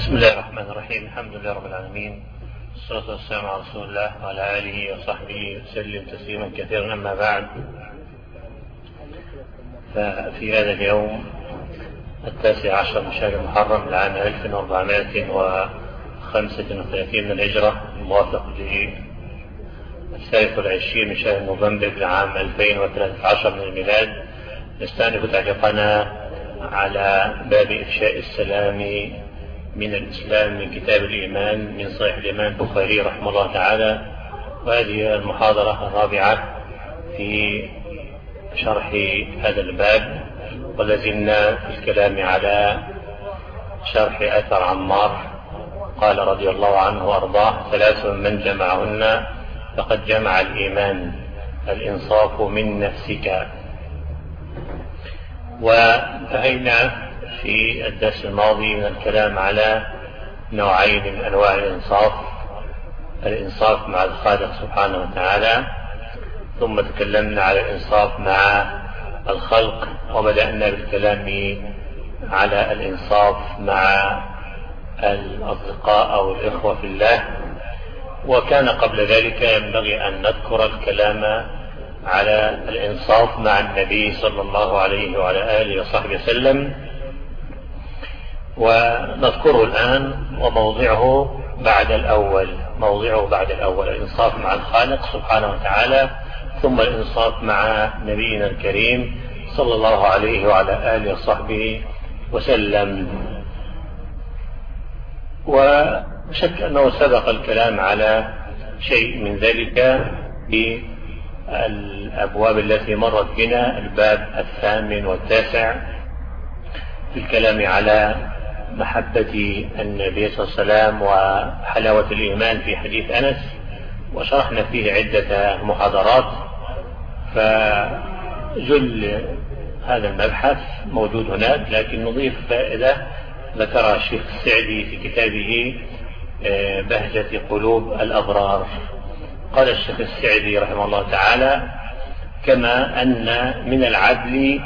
بسم الله الرحمن الرحيم. الحمد لله رب العالمين، والصلاة والسلام على رسول الله وعلى آله وصحبه وسلم تسليما كثيرا. أما بعد، ففي هذا اليوم 19 من شهر محرم العام 1435 من الهجرة، الموافق ل23 من شهر نوفمبر العام 2013 من الميلاد، نستأنف تعليقنا على باب إفشاء السلام من الإسلام من كتاب الإيمان من صحيح الإمام البخاري رحمه الله تعالى. وهذه المحاضرة الرابعة في شرح هذا الباب، ولازلنا في الكلام على شرح أثر عمار. قال رضي الله عنه وأرضاه: 3 من جمعهن فقد جمع الإيمان: الإنصاف من نفسك. وانتهينا في الدرس الماضي من الكلام على نوعين من أنواع الإنصاف: الإنصاف مع الخالق سبحانه وتعالى، ثم تكلمنا على الإنصاف مع الخلق، وبدأنا بالكلام على الإنصاف مع الأصدقاء أو الإخوة في الله. وكان قبل ذلك ينبغي أن نذكر الكلام على الإنصاف مع النبي صلى الله عليه وعلى آله وصحبه وسلم، ونذكره الآن وموضعه بعد الأول. الإنصاف مع الخالق سبحانه وتعالى، ثم الإنصاف مع نبينا الكريم صلى الله عليه وعلى آله وصحبه وسلم. وشك أنه سبق الكلام على شيء من ذلك في الأبواب التي مرت بنا، الباب 8 و9 في الكلام على محبة النبي صلى الله عليه وسلم وحلاوة الإيمان في حديث أنس، وشرحنا فيه عدة محاضرات. فجل هذا المبحث موجود هناك، لكن نضيف فائدة ذكرها الشيخ السعدي في كتابه بهجة قلوب الأبرار. قال الشيخ السعدي رحمه الله تعالى: كما أن من العدل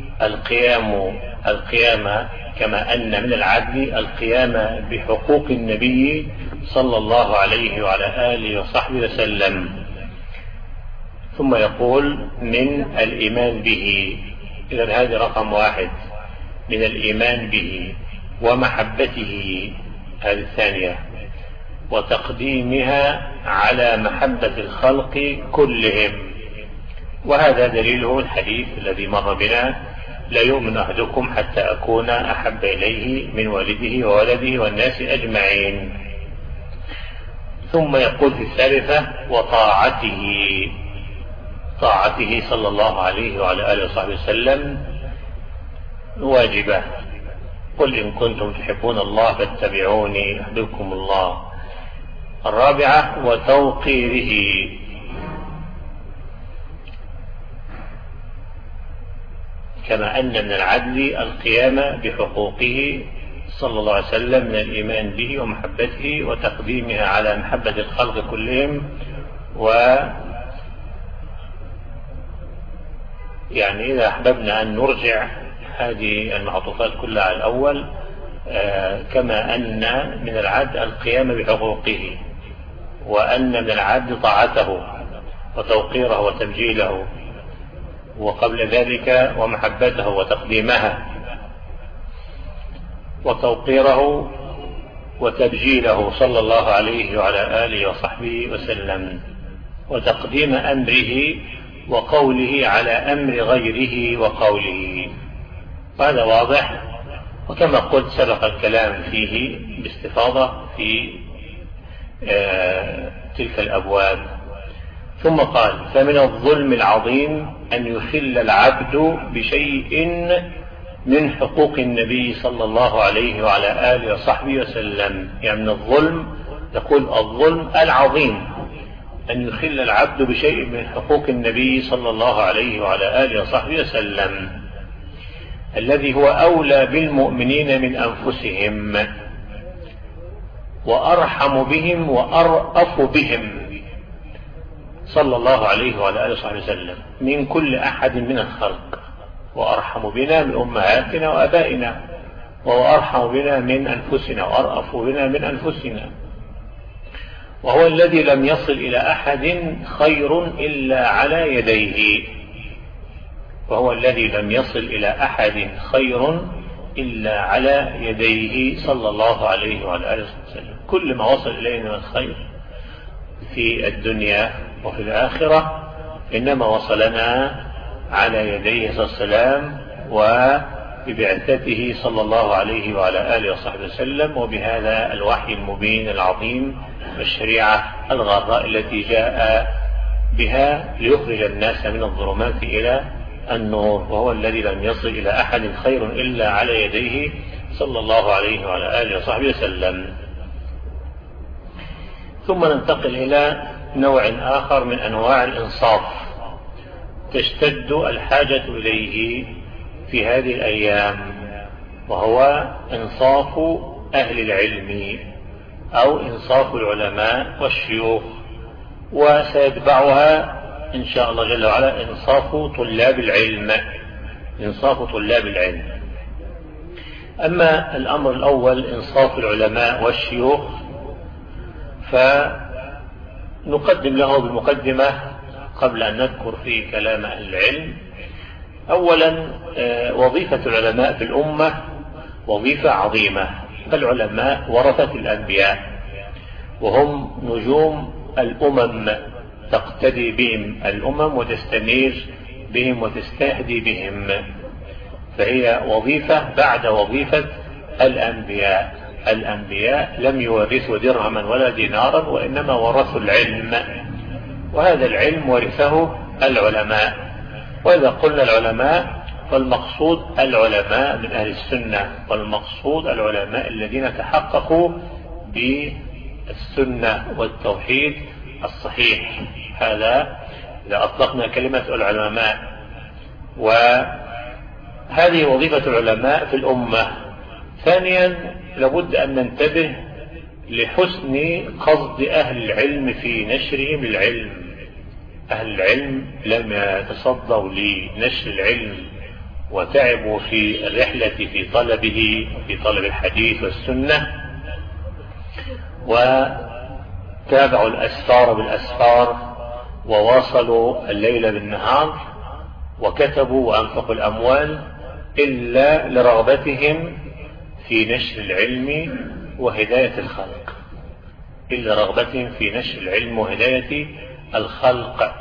القيام بحقوق النبي صلى الله عليه وعلى آله وصحبه وسلم. ثم يقول: من الإيمان به. إذن هذه رقم 1، من الإيمان به ومحبته، هذه الثانية، وتقديمها على محبة الخلق كلهم. وهذا دليله الحديث الذي مر بنا: لا يؤمن أحدكم حتى أكون أحب إليه من والده وولده والناس أجمعين. ثم يقول في الثالثة: طاعته صلى الله عليه وعلى آله وصحبه وسلم واجبة. قل إن كنتم تحبون الله فاتبعوني يحببكم الله. الرابعة: وتوقيره. كما أن من العدل القيام بحقوقه صلى الله عليه وسلم من الإيمان به ومحبته وتقديمها على محبة الخلق كلهم. يعني إذا أحببنا أن نرجع هذه المعطوفات كلها على الأول، كما أن من العدل القيام بحقوقه، وأن من العدل طاعته وتوقيره وتبجيله، وقبل ذلك ومحبته وتقديمها وتوقيره وتبجيله صلى الله عليه وعلى آله وصحبه وسلم، وتقديم أمره وقوله على أمر غيره وقوله. هذا واضح، وكما قلت سبق الكلام فيه باستفاضة في تلك الأبواب. ثم قال: فمن الظلم العظيم أن يخل العبد بشيء من حقوق النبي صلى الله عليه وعلى آله وصحبه وسلم. يعني من الظلم، يقول الظلم العظيم أن يخل العبد بشيء من حقوق النبي صلى الله عليه وعلى آله وصحبه وسلم، الذي هو أولى بالمؤمنين من أنفسهم وأرحم بهم وأرأف بهم صلى الله عليه وعلى آله وصحبه وسلم من كل أحد من الخلق، وأرحم بنا من أمهاتنا وأبائنا. وهو أرحم بنا من أنفسنا وأرأف بنا من أنفسنا، وهو الذي لم يصل إلى أحد خير إلا على يديه، وهو الذي لم يصل إلى أحد خير إلا على يديه صلى الله عليه وعلى آله وسلم. كل ما وصل إلينا من الخير في الدنيا وفي الآخرة إنما وصلنا على يديه صلى الله عليه وسلم وببعثته صلى الله عليه وعلى آله وصحبه وسلم، وبهذا الوحي المبين العظيم والشريعة الغراء التي جاء بها ليخرج الناس من الظلمات إلى النور، وهو الذي لم يصل إلى أحد خير إلا على يديه صلى الله عليه وعلى آله وصحبه وسلم. ثم ننتقل إلى نوع آخر من أنواع الإنصاف تشتد الحاجة إليه في هذه الأيام، وهو إنصاف أهل العلم أو إنصاف العلماء والشيوخ، وسيتبعها إن شاء الله جل وعلا إنصاف طلاب العلم، إنصاف طلاب العلم. أما الأمر الأول إنصاف العلماء والشيوخ فنقدم له بالمقدمة قبل أن نذكر فيه كلام أهل العلم. أولا وظيفة العلماء في الأمة وظيفة عظيمة، فالعلماء ورثة الأنبياء وهم نجوم الأمم، تقتدي بهم الأمم وتستنير بهم وتستهدي بهم، فهي وظيفة بعد وظيفة الأنبياء. الأنبياء لم يورثوا درهما ولا دينارا وإنما ورثوا العلم، وهذا العلم ورثه العلماء. وإذا قلنا العلماء فالمقصود العلماء من أهل السنة، والمقصود العلماء الذين تحققوا بالسنة والتوحيد الصحيح. هذا إذا أطلقنا كلمة العلماء، وهذه وظيفة العلماء في الأمة. ثانيا لابد أن ننتبه لحسن قصد أهل العلم في نشرهم العلم. أهل العلم لم يتصدوا لنشر العلم وتعبوا في الرحلة في طلبه، في طلب الحديث والسنة، وتابعوا الأسفار بالأسفار وواصلوا الليل بالنهار وكتبوا وأنفقوا الأموال إلا لرغبتهم في نشر العلم وهداية الخلق، إلا رغبتهم في نشر العلم وهداية الخلق.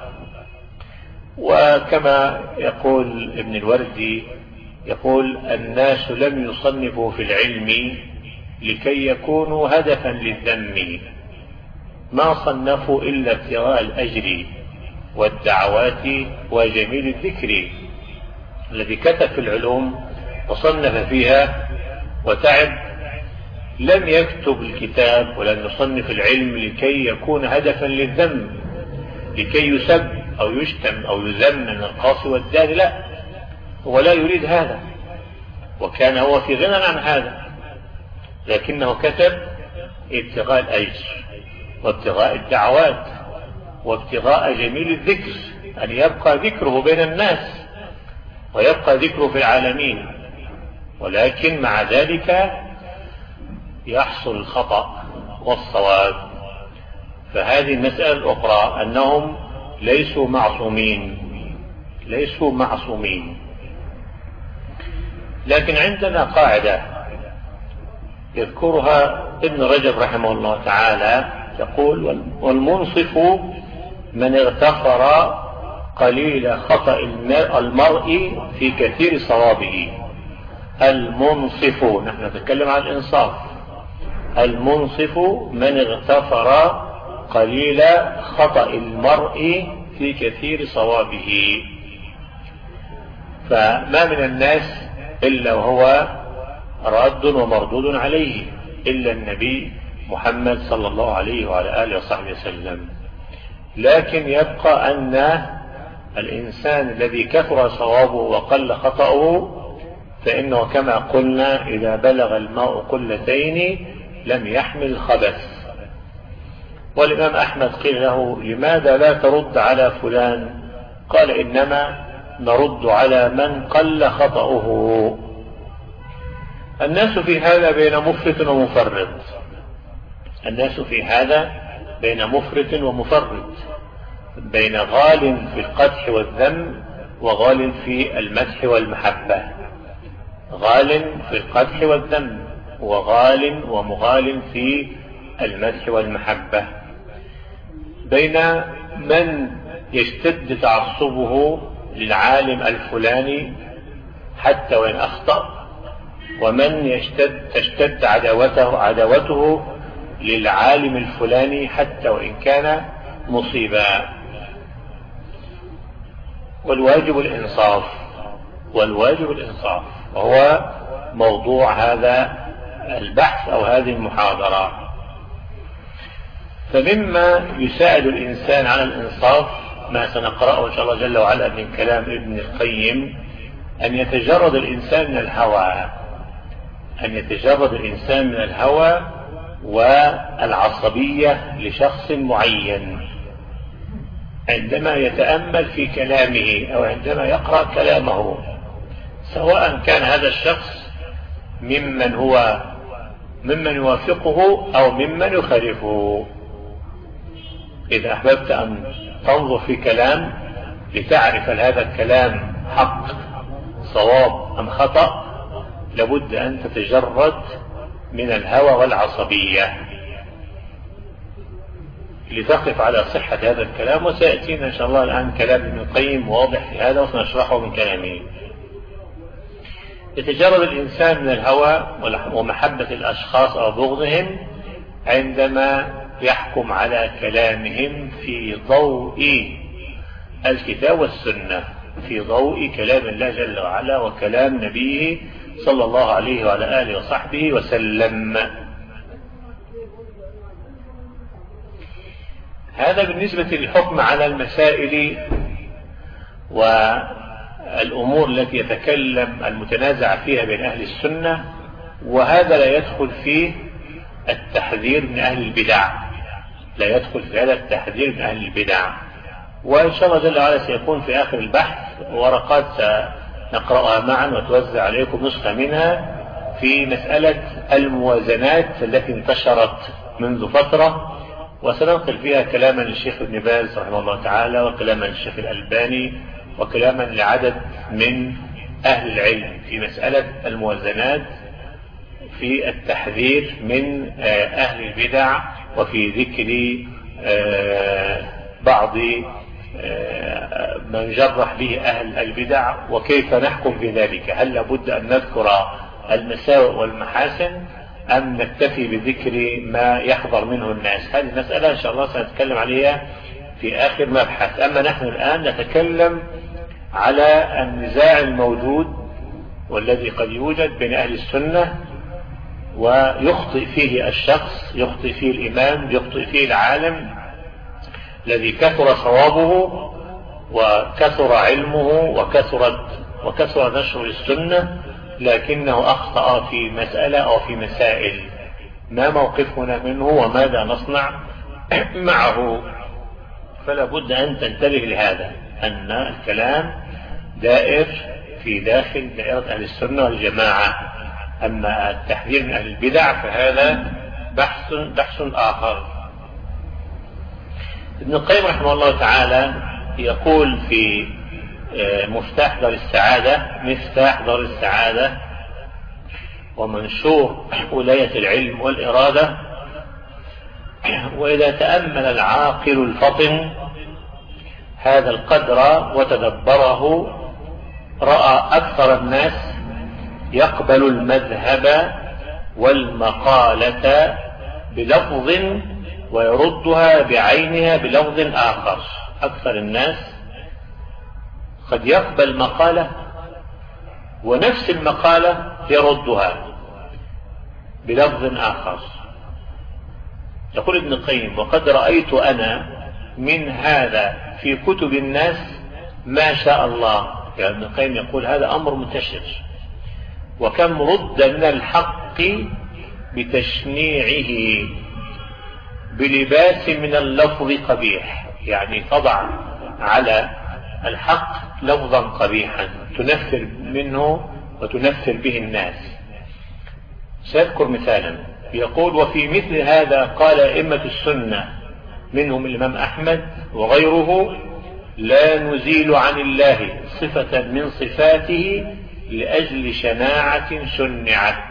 وكما يقول ابن الوردي، يقول الناس لم يصنفوا في العلم لكي يكونوا هدفا للذم، ما صنفوا إلا ابتغاء الأجر والدعوات وجميل الذكر. الذي كتب في العلوم وصنف فيها وتعب لم يكتب الكتاب ولم يصنف العلم لكي يكون هدفا للذم، لكي يسب أو يشتم أو يذم من القاصي والداني، لا، هو لا يريد هذا، وكان هو في غنى عن هذا، لكنه كتب ابتغاء الأجر وابتغاء الدعوات وابتغاء جميل الذكر، أن يبقى ذكره بين الناس ويبقى ذكره في العالمين. ولكن مع ذلك يحصل الخطأ والصواب. فهذه المسألة الأخرى أنهم ليسوا معصومين، ليسوا معصومين. لكن عندنا قاعدة يذكرها ابن رجب رحمه الله تعالى، يقول والمنصف من اغتفر قليل خطأ المرء في كثير صوابه. المنصف، نحن نتكلم عن الإنصاف، المنصف من اغتفر قليل خطأ المرء في كثير صوابه. فما من الناس إلا وهو راد ومردود عليه إلا النبي محمد صلى الله عليه وعلى آله وصحبه وسلم. لكن يبقى أن الإنسان الذي كثر صوابه وقل خطأه فإنه كما قلنا إذا بلغ الماء قلتين لم يحمل الخبث. والإمام أحمد قيل له لماذا لا ترد على فلان؟ قال إنما نرد على من قل خطأه. الناس في هذا بين مفرط ومفرط، الناس في هذا بين مفرط ومفرط، بين غال في القدح والذم وغال في المدح والمحبة، غال في القدح والذم وغال ومغال في المدح والمحبة، بين من يشتد تعصبه للعالم الفلاني حتى وإن أخطأ، ومن تشتد عداوته للعالم الفلاني حتى وإن كان مصيبا. والواجب الإنصاف، والواجب الإنصاف، وهو موضوع هذا البحث أو هذه المحاضرة. فمما يساعد الإنسان على الإنصاف ما سنقرأه إن شاء الله جل وعلا من كلام ابن القيم، أن يتجرد الإنسان من الهوى، أن يتجرد الإنسان من الهوى والعصبية لشخص معين عندما يتأمل في كلامه أو عندما يقرأ كلامه، سواء كان هذا الشخص ممن يوافقه أو ممن يخالفه. إذا أحببت أن تنظر في كلام لتعرف هل هذا الكلام حق صواب أم خطأ، لابد أن تتجرد من الهوى والعصبية لتقف على صحة هذا الكلام. وسيأتينا إن شاء الله الآن كلام ابن القيم واضح في هذا وسنشرحه من كلامه. يتجرد الإنسان من الهوى ومحبة الأشخاص أو بغضهم عندما يحكم على كلامهم في ضوء الكتاب والسنة، في ضوء كلام الله جل وعلا وكلام نبيه صلى الله عليه وعلى آله وصحبه وسلم. هذا بالنسبة للحكم على المسائل والأمور التي يتكلم المتنازع فيها بين أهل السنة، وهذا لا يدخل فيه التحذير من أهل البدع، لا يدخل في هذا التحذير من أهل البدع. وإن شاء الله جل وعلا سيكون في آخر البحث ورقات سنقرأها معا وتوزع عليكم نسخة منها في مسألة الموازنات التي انتشرت منذ فترة، وسننقل فيها كلاما للشيخ ابن باز رحمه الله تعالى وكلاما للشيخ الألباني وكلاما لعدد من أهل العلم في مسألة الموازنات، في التحذير من أهل البدع وفي ذكر بعض من جرح به أهل البدع وكيف نحكم في ذلك. هل لابد أن نذكر المساوئ والمحاسن أم نكتفي بذكر ما يحضر منه الناس؟ هذه المسألة إن شاء الله سنتكلم عليها في آخر مبحث. أما نحن الآن نتكلم على النزاع الموجود والذي قد يوجد بين أهل السنة، ويخطئ فيه الشخص، يخطئ فيه الإمام، يخطئ فيه العالم الذي كثر صوابه وكثر علمه وكثر نشر السنة، لكنه أخطأ في مسألة أو في مسائل. ما موقفنا منه وماذا نصنع معه؟ فلا بد أن تنتبه لهذا، أن الكلام دائر في داخل دائرة أهل السنة والجماعة. أما التحذير من أهل البدع فهذا بحث آخر. ابن القيم رحمه الله تعالى يقول في مفتاح دار السعادة، مفتاح دار السعادة ومنشور ولاية العلم والإرادة: وإذا تأمل العاقل الفطن هذا القدر وتدبره رأى أكثر الناس يقبل المذهب والمقالة بلفظ ويردها بعينها بلفظ آخر. أكثر الناس قد يقبل مقالة ونفس المقالة يردها بلفظ آخر. يقول ابن القيم: وقد رأيت أنا من هذا في كتب الناس ما شاء الله. يعني ابن القيم يقول هذا أمر منتشر، وكم رد من الحق بتشنيعه بلباس من اللفظ قبيح، يعني تضع على الحق لفظا قبيحا تنفر منه وتنفر به الناس. سيذكر مثالا يقول: وفي مثل هذا قال أئمة السنة منهم الإمام أحمد وغيره: لا نزيل عن الله صفة من صفاته لأجل شناعة شنعت.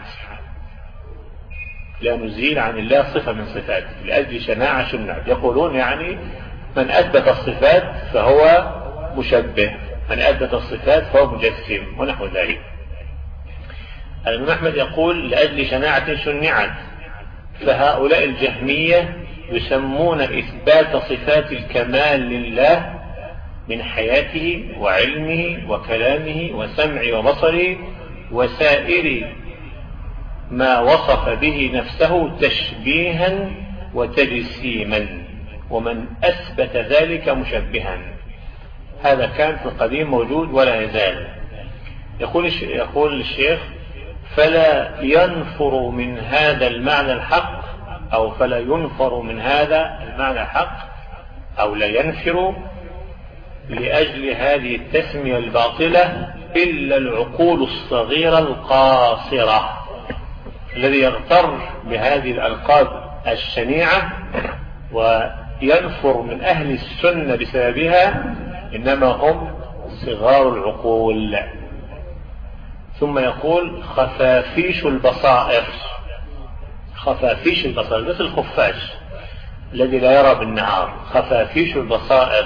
لا نزيل عن الله صفة من صفاته لأجل شناعة شنعت. يقولون يعني من أثبت الصفات فهو مشبه، من أثبت الصفات فهو مجسم ونحو ذلك. الإمام أحمد يقول: لأجل شناعة شنعت. فهؤلاء الجهمية يسمون إثبات صفات الكمال لله من حياته وعلمه وكلامه وسمعه وبصره وسائر ما وصف به نفسه تشبيها وتجسيما، ومن أثبت ذلك مشبها. هذا كان في القديم موجود ولا يزال. يقول الشيخ: فلا ينفر من هذا المعنى الحق، أو فلا ينفر من هذا المعنى الحق، أو لا ينفر لأجل هذه التسمية الباطلة إلا العقول الصغيرة القاصرة. الذي يغتر بهذه الألقاب الشنيعة وينفر من أهل السنة بسببها إنما هم صغار العقول. ثم يقول: خفافيش البصائر. خفافيش البصائر مثل الخفاش الذي لا يرى بالنهار، خفافيش البصائر.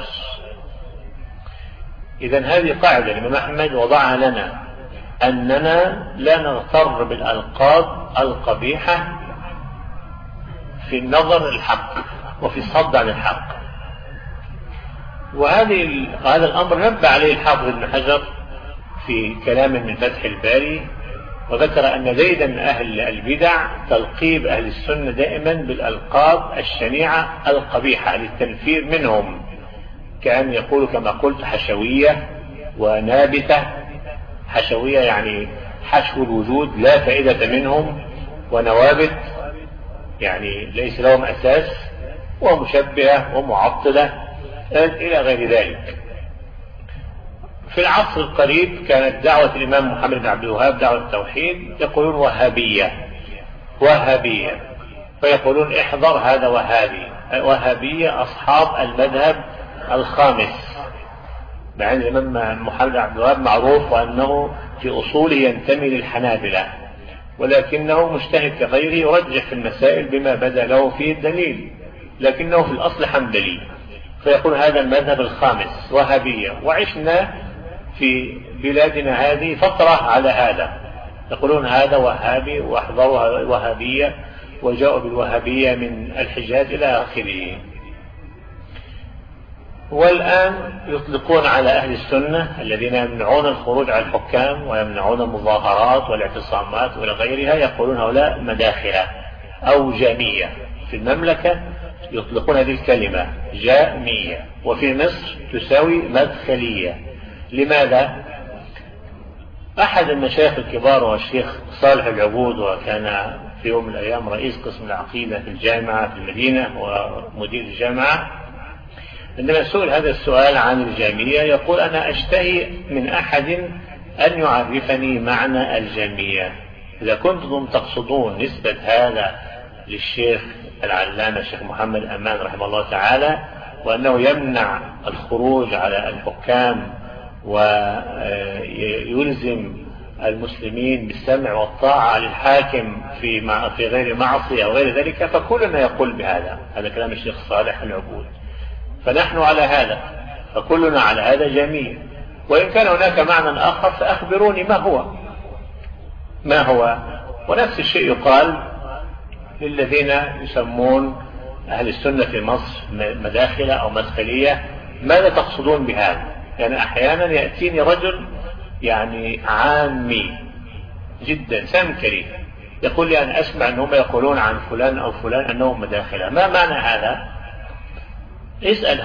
إذن هذه قاعدة الإمام أحمد وضعها لنا، أننا لا نغتر بالألقاب القبيحة في النظر الحق وفي الصد عن الحق. هذا الأمر نبه عليه الحافظ ابن حجر في كلام من فتح الباري، وذكر أن زيدا من أهل البدع تلقيب أهل السنة دائما بالألقاب الشنيعة القبيحة للتنفير منهم، كأن يقول كما قلت حشوية ونابتة. حشوية يعني حشو الوجود لا فائدة منهم، ونوابت يعني ليس لهم أساس، ومشبهة ومعطلة إلى غير ذلك. في العصر القريب كانت دعوة الإمام محمد بن عبد الوهاب دعوة التوحيد، يقولون وهابية، فيقولون احذر هذا وهابي. وهابية أصحاب المذهب الخامس، مع أن الإمام محمد بن عبد الوهاب معروف وأنه في أصوله ينتمي للحنابلة، ولكنه مجتهد كغيره يرجح في المسائل بما بدا له فيه الدليل، لكنه في الأصل حنبلي، فيقول هذا المذهب الخامس وهابية. وعشنا في بلادنا هذه فترة على هذا، يقولون هذا وهابي واحذروا وهابية، وجاءوا بالوهابية من الحجاز إلى آخره. والآن يطلقون على أهل السنة الذين يمنعون الخروج على الحكام ويمنعون المظاهرات والاعتصامات وإلى غيرها، يقولون هؤلاء مداخلة أو جامية. في المملكة يطلقون هذه الكلمة جامية، وفي مصر تساوي مدخلية. لماذا؟ أحد المشايخ الكبار والشيخ صالح العبود، وكان في يوم من الأيام رئيس قسم العقيدة في الجامعة في المدينة ومدير الجامعة، عندما سئل هذا السؤال عن الجامية يقول: أنا أشتهي من أحد أن يعرفني معنى الجامية. إذا كنتم تقصدون نسبة هذا للشيخ العلامة الشيخ محمد أمان رحمه الله تعالى، وأنه يمنع الخروج على الحكام ويلزم المسلمين بالسمع والطاعة للحاكم في غير معصية أو غير ذلك، فكلنا يقول بهذا. هذا كلام الشيخ صالح العبود. فنحن على هذا، فكلنا على هذا جميع. وإن كان هناك معنى آخر فأخبروني ما هو. ونفس الشيء يقال للذين يسمون أهل السنة في مصر مداخلة أو مدخلية. ماذا تقصدون بهذا؟ يعني أحيانا يأتيني رجل يعني عامي جدا سمكري يقول لي أنا أسمع أنهم يقولون عن فلان أو فلان أنهم مداخلة. ما معنى هذا؟ اسأل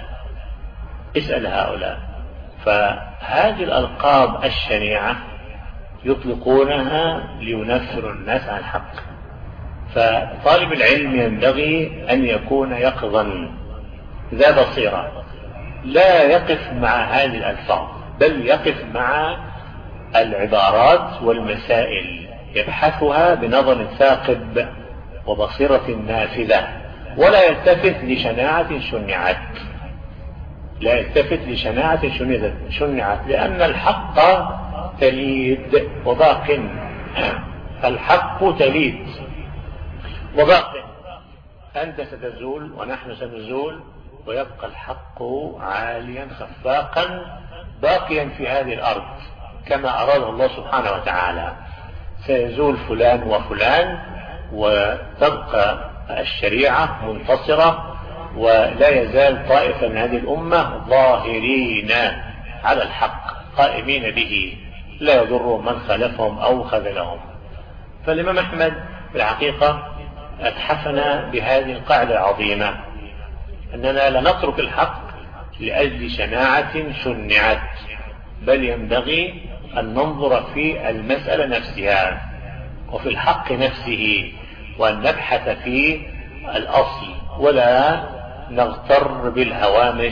هؤلاء. فهذه الألقاب الشنيعة يطلقونها لينفروا الناس عن الحق. فطالب العلم ينبغي أن يكون يقظا ذا بصيرة، لا يقف مع هذه الألفاظ، بل يقف مع العبارات والمسائل يبحثها بنظر ثاقب وبصيرة نافذة، ولا يلتفت لشناعة شنعت، لا يلتفت لشناعة شنعت، لأن الحق تليد وباق، الحق تليد وباق، أنت ستزول ونحن سنزول، ويبقى الحق عاليا خفاقا باقيا في هذه الأرض كما أراده الله سبحانه وتعالى. سيزول فلان وفلان وتبقى الشريعة منتصرة، ولا يزال طائفة من هذه الأمة ظاهرين على الحق قائمين به، لا يضر من خالفهم أو خذلهم. فالإمام أحمد في الحقيقة أتحفنا بهذه القاعدة العظيمة، أننا لا نترك الحق لأجل شناعة شنعت، بل ينبغي أن ننظر في المسألة نفسها وفي الحق نفسه، وأن نبحث في الأصل، ولا نغتر بالهوامش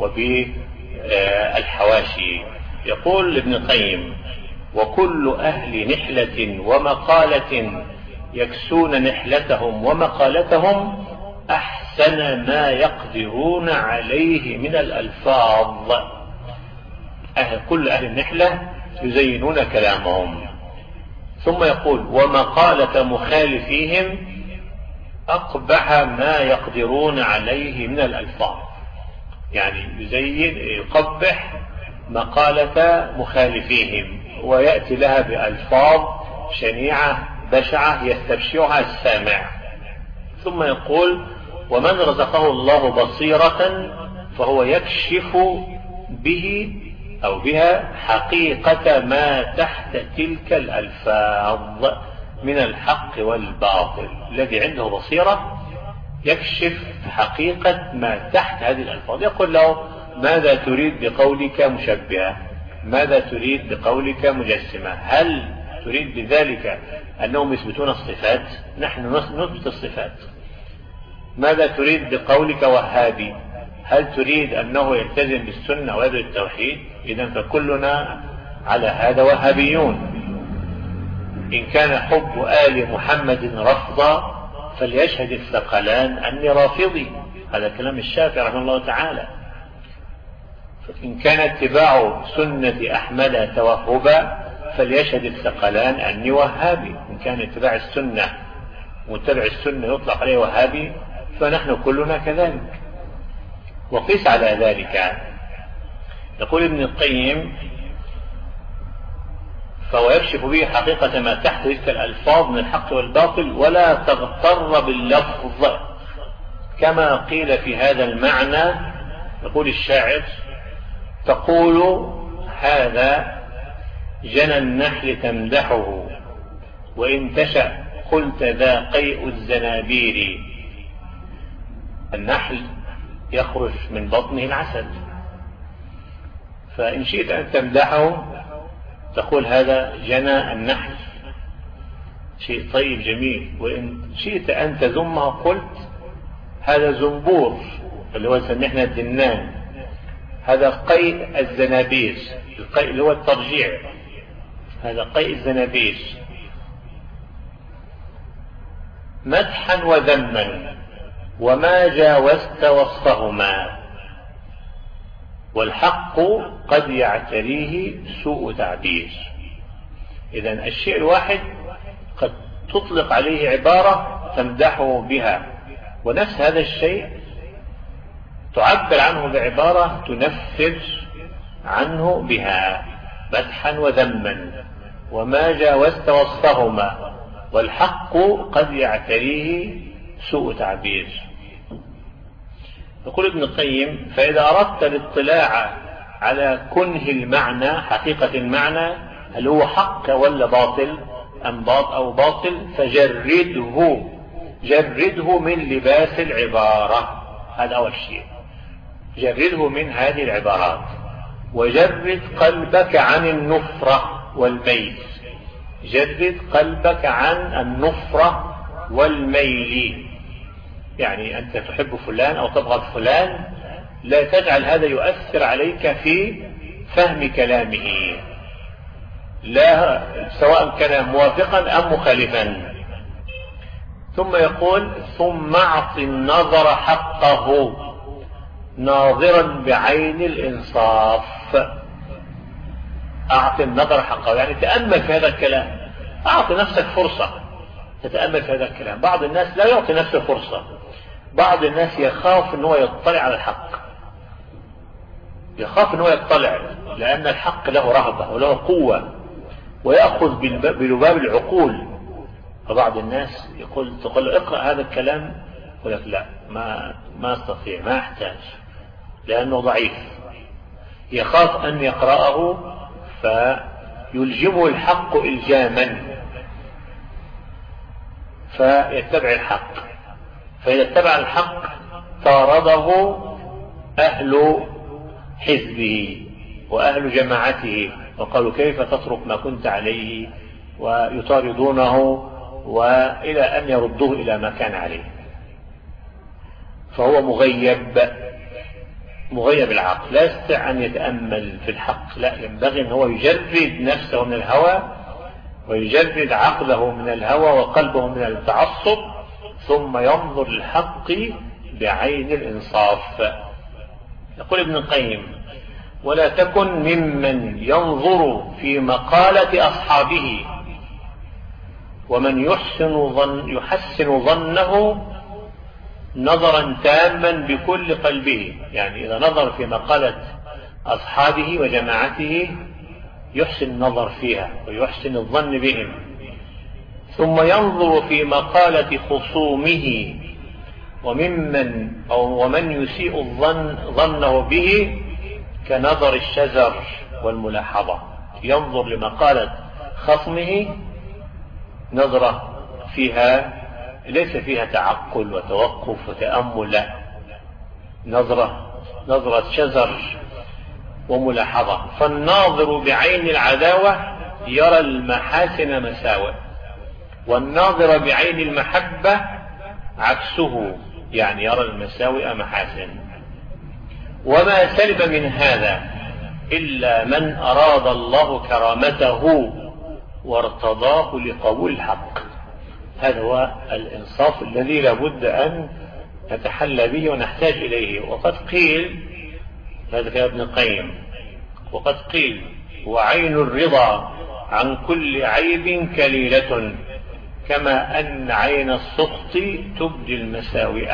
وبالحواشي. يقول ابن القيم: وكل أهل نحلة ومقالة يكسون نحلتهم ومقالتهم أحسن ما يقدرون عليه من الألفاظ. كل أهل النحلة يزينون كلامهم. ثم يقول: ومقالة مخالفيهم أقبح ما يقدرون عليه من الألفاظ. يعني يزين يقبح مقالة مخالفيهم ويأتي لها بألفاظ شنيعة بشعة يستبشعها السامع. ثم يقول: ومن رزقه الله بصيرة فهو يكشف به أو بها حقيقة ما تحت تلك الألفاظ من الحق والباطل. الذي عنده بصيرة يكشف حقيقة ما تحت هذه الألفاظ. يقول له: ماذا تريد بقولك مشبهة؟ ماذا تريد بقولك مجسمة؟ هل تريد بذلك أنهم يثبتون الصفات؟ نحن نثبت الصفات. ماذا تريد بقولك وهابي؟ هل تريد أنه يلتزم بالسنة ويدعو التوحيد؟ إذن فكلنا على هذا وهابيون. إن كان حب آل محمد رفضا فليشهد الثقلان أني رافضي. هذا كلام الشافعي رحمه الله تعالى. إن كان اتباع سنة أحمد توهبا فليشهد الثقلان أني وهابي. إن كان اتباع السنة متبع السنة يطلق عليه وهابي فنحن كلنا كذلك. وقيس على ذلك. يقول ابن القيم: فهو يكشف به حقيقة ما تحت تلك الألفاظ من الحق والباطل، ولا تغتر باللفظ، كما قيل في هذا المعنى. يقول الشاعر: تقول هذا جنى النحل تمدحه، وإن تشأ قلت ذا قيء الزنابير. النحل يخرج من بطنه العسل، فإن شئت أن تمدحه تقول هذا جنى النحل، شيء طيب جميل. وإن شئت أن تذمه قلت هذا زنبور، اللي هو سمحنا الدنان، هذا قيء الزنابير. القيء اللي هو الترجيع، هذا قيء الزنابير. مدحا وذما وما جاوزت وصفهما، والحق قد يعتريه سوء تعبير. إذن الشيء الواحد قد تطلق عليه عبارة تمدحه بها، ونفس هذا الشيء تعبر عنه بعبارة تنفر عنه بها. مدحا وذما وما جاوزت وصفهما، والحق قد يعتريه سوء تعبير. يقول ابن القيم: فإذا أردت الاطلاع على كنه المعنى، حقيقة المعنى، هل هو حق ولا باطل، أنباط أو باطل، جرده من لباس العبارة. هذا أول شيء، جرده من هذه العبارات. وجرد قلبك عن النفرة والميل. جرد قلبك عن النفرة والميل، يعني أنت تحب فلان أو تبغض فلان، لا تجعل هذا يؤثر عليك في فهم كلامه. لا سواء كان موافقا أم مخالفا. ثم يقول ثم اعط النظر حقه ناظرا بعين الإنصاف. أعط النظر حقه يعني تأمل في هذا الكلام، أعط نفسك فرصة تتأمل في هذا الكلام. بعض الناس لا يعطي نفسه فرصة، بعض الناس يخاف أنه يطلع على الحق، يخاف أنه يطلع لأن الحق له رهبة وله قوة ويأخذ بلباب العقول. فبعض الناس تقول اقرأ هذا الكلام، يقول لك لا ما استطيع ما احتاج لأنه ضعيف، يخاف أن يقرأه فيلجمه الحق إلجاما فيتبع الحق. فإذا اتبع الحق طارده أهل حزبه وأهل جماعته وقالوا كيف تترك ما كنت عليه، ويطاردونه وإلى أن يردوه إلى ما كان عليه. فهو مغيب العقل، لا يستطيع أن يتأمل في الحق، لا ينبغي أن هو يجرد نفسه من الهوى ويجرد عقله من الهوى وقلبه من التعصب، ثم ينظر للحق بعين الإنصاف. يقول ابن القيم ولا تكن ممن ينظر في مقالة أصحابه ومن يحسن ظنه نظرا تاما بكل قلبه. يعني إذا نظر في مقالة أصحابه وجماعته يحسن النظر فيها ويحسن الظن بهم، ثم ينظر في مقالة خصومه ومن يسيء ظنه به كنظر الشزر والملاحظة. ينظر لمقالة خصمه نظرة فيها ليس فيها تعقل وتوقف وتأمل، لا، نظرة شزر وملاحظة. فالناظر بعين العداوة يرى المحاسن مساوئ، والناظر بعين المحبة عكسه، يعني يرى المساوئ محاسن. وما سلب من هذا إلا من أراد الله كرامته وارتضاه لقبول الحق. هذا هو الإنصاف الذي لابد أن نتحلى به ونحتاج إليه. وقد قيل هذا كلام ابن القيم، وقد قيل وعين الرضا عن كل عيب كليلة كما أن عين السخط تبدي المساوئ.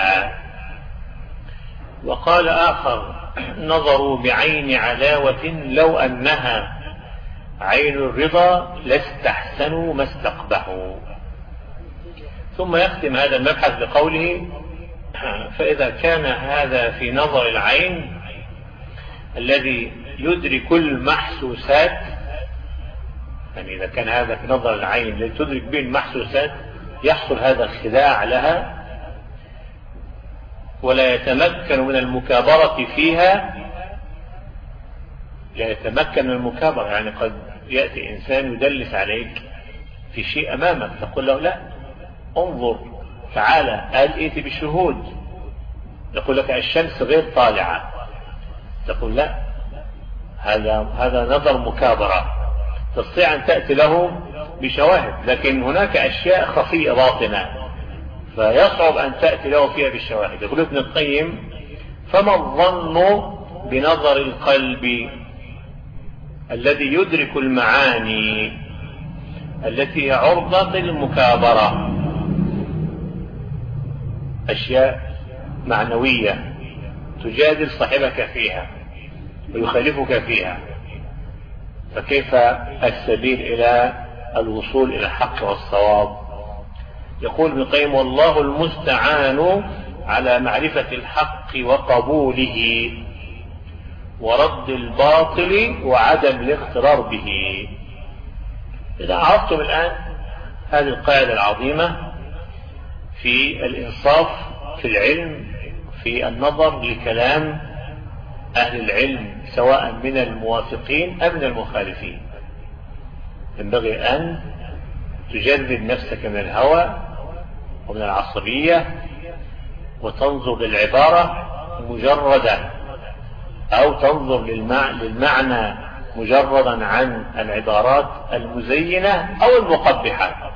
وقال آخر نظروا بعين عداوة لو أنها عين الرضا لاستحسنوا ما استقبحوا. ثم يختم هذا المبحث بقوله فإذا كان هذا في نظر العين الذي يدرك المحسوسات، يعني إذا كان هذا في نظر العين الذي تدرك به المحسوسات يحصل هذا الخداع لها ولا يتمكن من المكابرة فيها. لا يتمكن من المكابرة، يعني قد يأتي إنسان يدلس عليك في شيء أمامك تقول له لا انظر تعالى قال ائتي بشهود، يقول لك الشمس غير طالعة، تقول لا هذا نظر مكابرة، تستطيع أن تأتي له بشواهد، لكن هناك أشياء خفية باطنة فيصعب أن تأتي له فيها بالشواهد. يقول ابن القيم فما الظن بنظر القلب الذي يدرك المعاني التي هي عرضة المكابرة، أشياء معنوية تجادل صاحبك فيها ويخالفك فيها، فكيف السبيل إلى الوصول إلى الحق والصواب؟ يقول ابن القيم والله المستعان على معرفة الحق وقبوله ورد الباطل وعدم الاغترار به. إذا عرفتم الآن هذه القاعدة العظيمة في الإنصاف في العلم، في النظر لكلام أهل العلم سواء من الموافقين أم من المخالفين، ينبغي أن تجرد نفسك من الهوى ومن العصبية وتنظر للعبارة مجردة أو تنظر للمعنى مجردا عن العبارات المزينة أو المقبحة،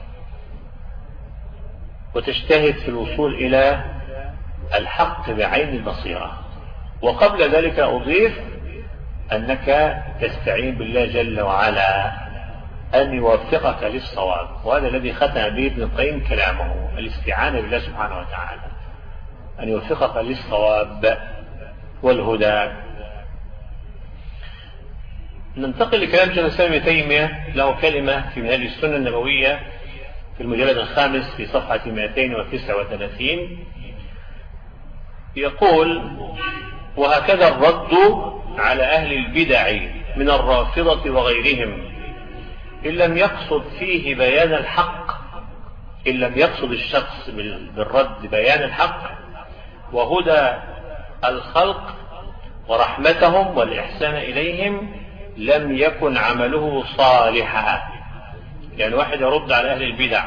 وتجتهد في الوصول إلى الحق بعين البصيرة. وقبل ذلك أضيف أنك تستعين بالله جل وعلا أن يوفقك للصواب، وهذا الذي ختم به ابن القيم كلامه، الاستعانة بالله سبحانه وتعالى أن يوفقك للصواب والهدى. ننتقل لكلام شيخ الإسلام ابن تيمية، له كلمة في منهاج السنة النبوية في المجلد الخامس في صفحة 239 يقول: وهكذا الرد على أهل البدع من الرافضة وغيرهم إن لم يقصد فيه بيان الحق، إن لم يقصد الشخص بالرد بيان الحق وهدى الخلق ورحمتهم والإحسان إليهم لم يكن عمله صالحا. يعني واحد يرد على أهل البدع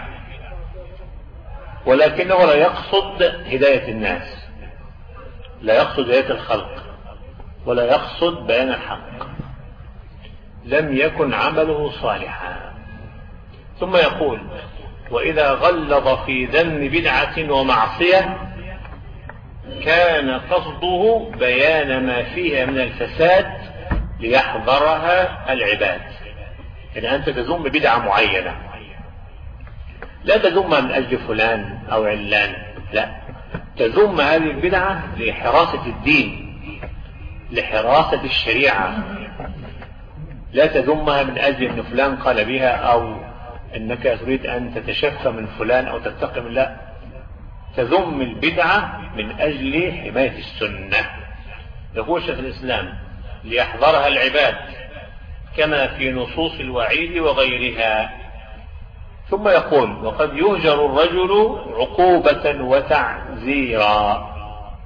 ولكنه لا يقصد هداية الناس، لا يقصد هداية الخلق، ولا يقصد بيان الحق، لم يكن عمله صالحا. ثم يقول: وإذا غلظ في ذم بدعة ومعصية كان قصده بيان ما فيها من الفساد ليحذرها العباد. يعني أنت تذم بدعة معينة، لا تذمها من أجل فلان أو علان، لا، تذم هذه البدعة لحراسة الدين، لحراسة الشريعة، لا تذمها من أجل أن فلان قال بها أو أنك تريد أن تتشفى من فلان أو تتقي من، لا، تذم البدعة من أجل حماية السنة. يقول شيخ الإسلام: ليحذرها العباد كما في نصوص الوعيد وغيرها. ثم يقول: وقد يهجر الرجل عقوبة وتعزيرا.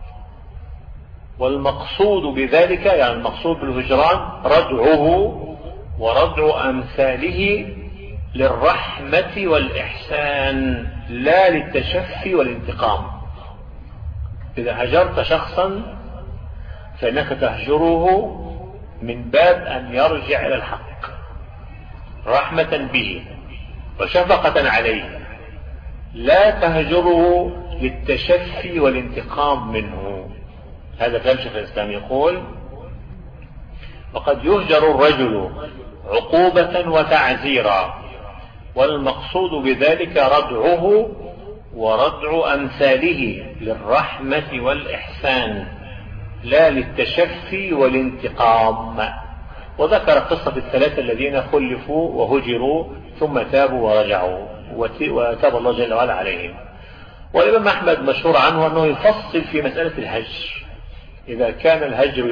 والمقصود بذلك، يعني المقصود بالهجران، ردعه وردع أمثاله للرحمة والإحسان لا للتشفي والانتقام. إذا هجرت شخصا فإنك تهجره من باب أن يرجع إلى الحق رحمة به وشفقة عليه، لا تهجره للتشفي والانتقام منه. هذا كلام شيخ الإسلام. يقول: وقد يهجر الرجل عقوبة وتعزيرا، والمقصود بذلك ردعه وردع أمثاله للرحمة والإحسان لا للتشفي والانتقام. وذكر قصة الثلاثة الذين خلفوا وهجروا ثم تابوا ورجعوا وتاب الله جل وعلا عليهم. والإمام أحمد مشهور عنه أنه يفصل في مسألة الهجر، إذا كان الهجر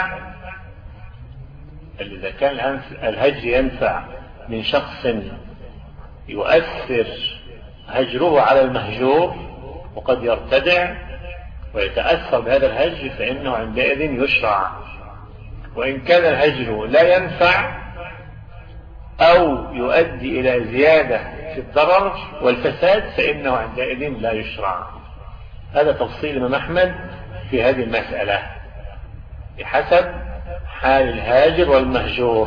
ينفع من شخص يؤثر هجره على المهجور وقد يرتدع ويتأثر بهذا الهجر فإنه عندئذ يشرع. وإن كان الهجر لا ينفع أو يؤدي إلى زيادة في الضرر والفساد فإنه عندئذ لا يشرع. هذا تفصيل الإمام أحمد في هذه المسألة بحسب حال الهاجر والمهجور.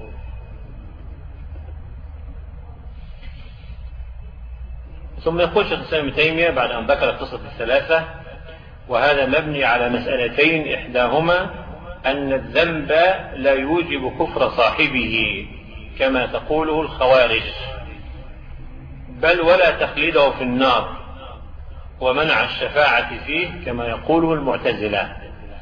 ثم يقول شيخ الإسلام ابن تيمية بعد أن ذكر قصة الثلاثة: وهذا مبني على مسألتين، إحداهما أن الذنب لا يوجب كفر صاحبه كما تقوله الخوارج، بل ولا تخليده في النار ومنع الشفاعة فيه كما يقوله المعتزلة.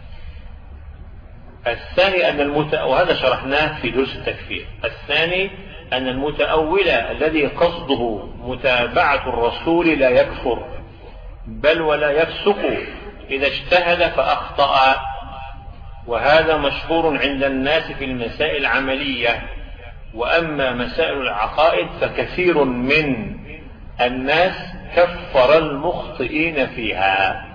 الثاني أن وهذا شرحناه في دروس التكفير. الثاني أن المتأول الذي قصده متابعة الرسول لا يكفر بل ولا يفسق إذا اجتهد فأخطأ، وهذا مشهور عند الناس في المسائل العملية. وأما مسائل العقائد فكثير من الناس كفر المخطئين فيها،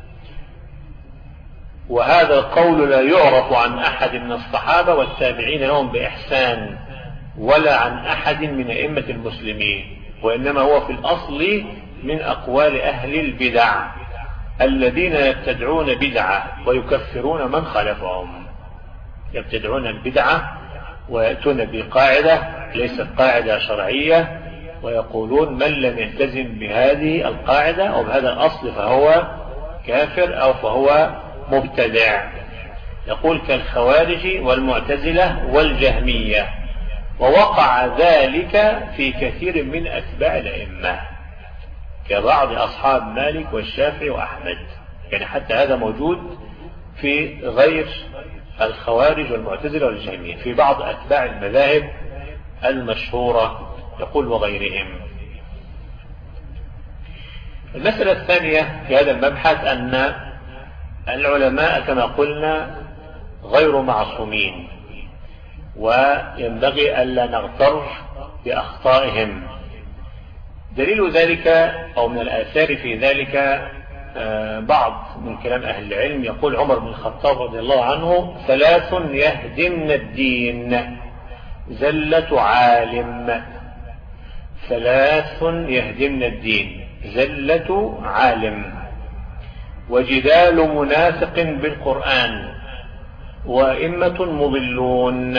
وهذا القول لا يعرف عن أحد من الصحابة والتابعين لهم بإحسان ولا عن أحد من أئمة المسلمين، وإنما هو في الأصل من أقوال أهل البدع الذين يبتدعون بدعة ويكفرون من خالفهم. يبتدعون البدعة ويأتون بقاعدة ليست قاعدة شرعية، ويقولون من لم يلتزم بهذه القاعدة أو بهذا الأصل فهو كافر أو فهو مبتدع. يقول كالخوارج والمعتزلة والجهمية، ووقع ذلك في كثير من أتباع الأئمة كبعض أصحاب مالك والشافعي وأحمد. يعني حتى هذا موجود في غير الخوارج والمعتزلة والجهمية، في بعض أتباع المذاهب المشهورة، يقول وغيرهم. المسألة الثانية في هذا المبحث أن العلماء كما قلنا غير معصومين، وينبغي ألا نغتر بأخطائهم. دليل ذلك أو من الآثار في ذلك بعض من كلام أهل العلم. يقول عمر بن الخطاب رضي الله عنه: 3 يهدمن الدين: زلة عالم. 3 يهدمن الدين: زلة عالم، وجدال منافق بالقرآن، وأئمة مضلون.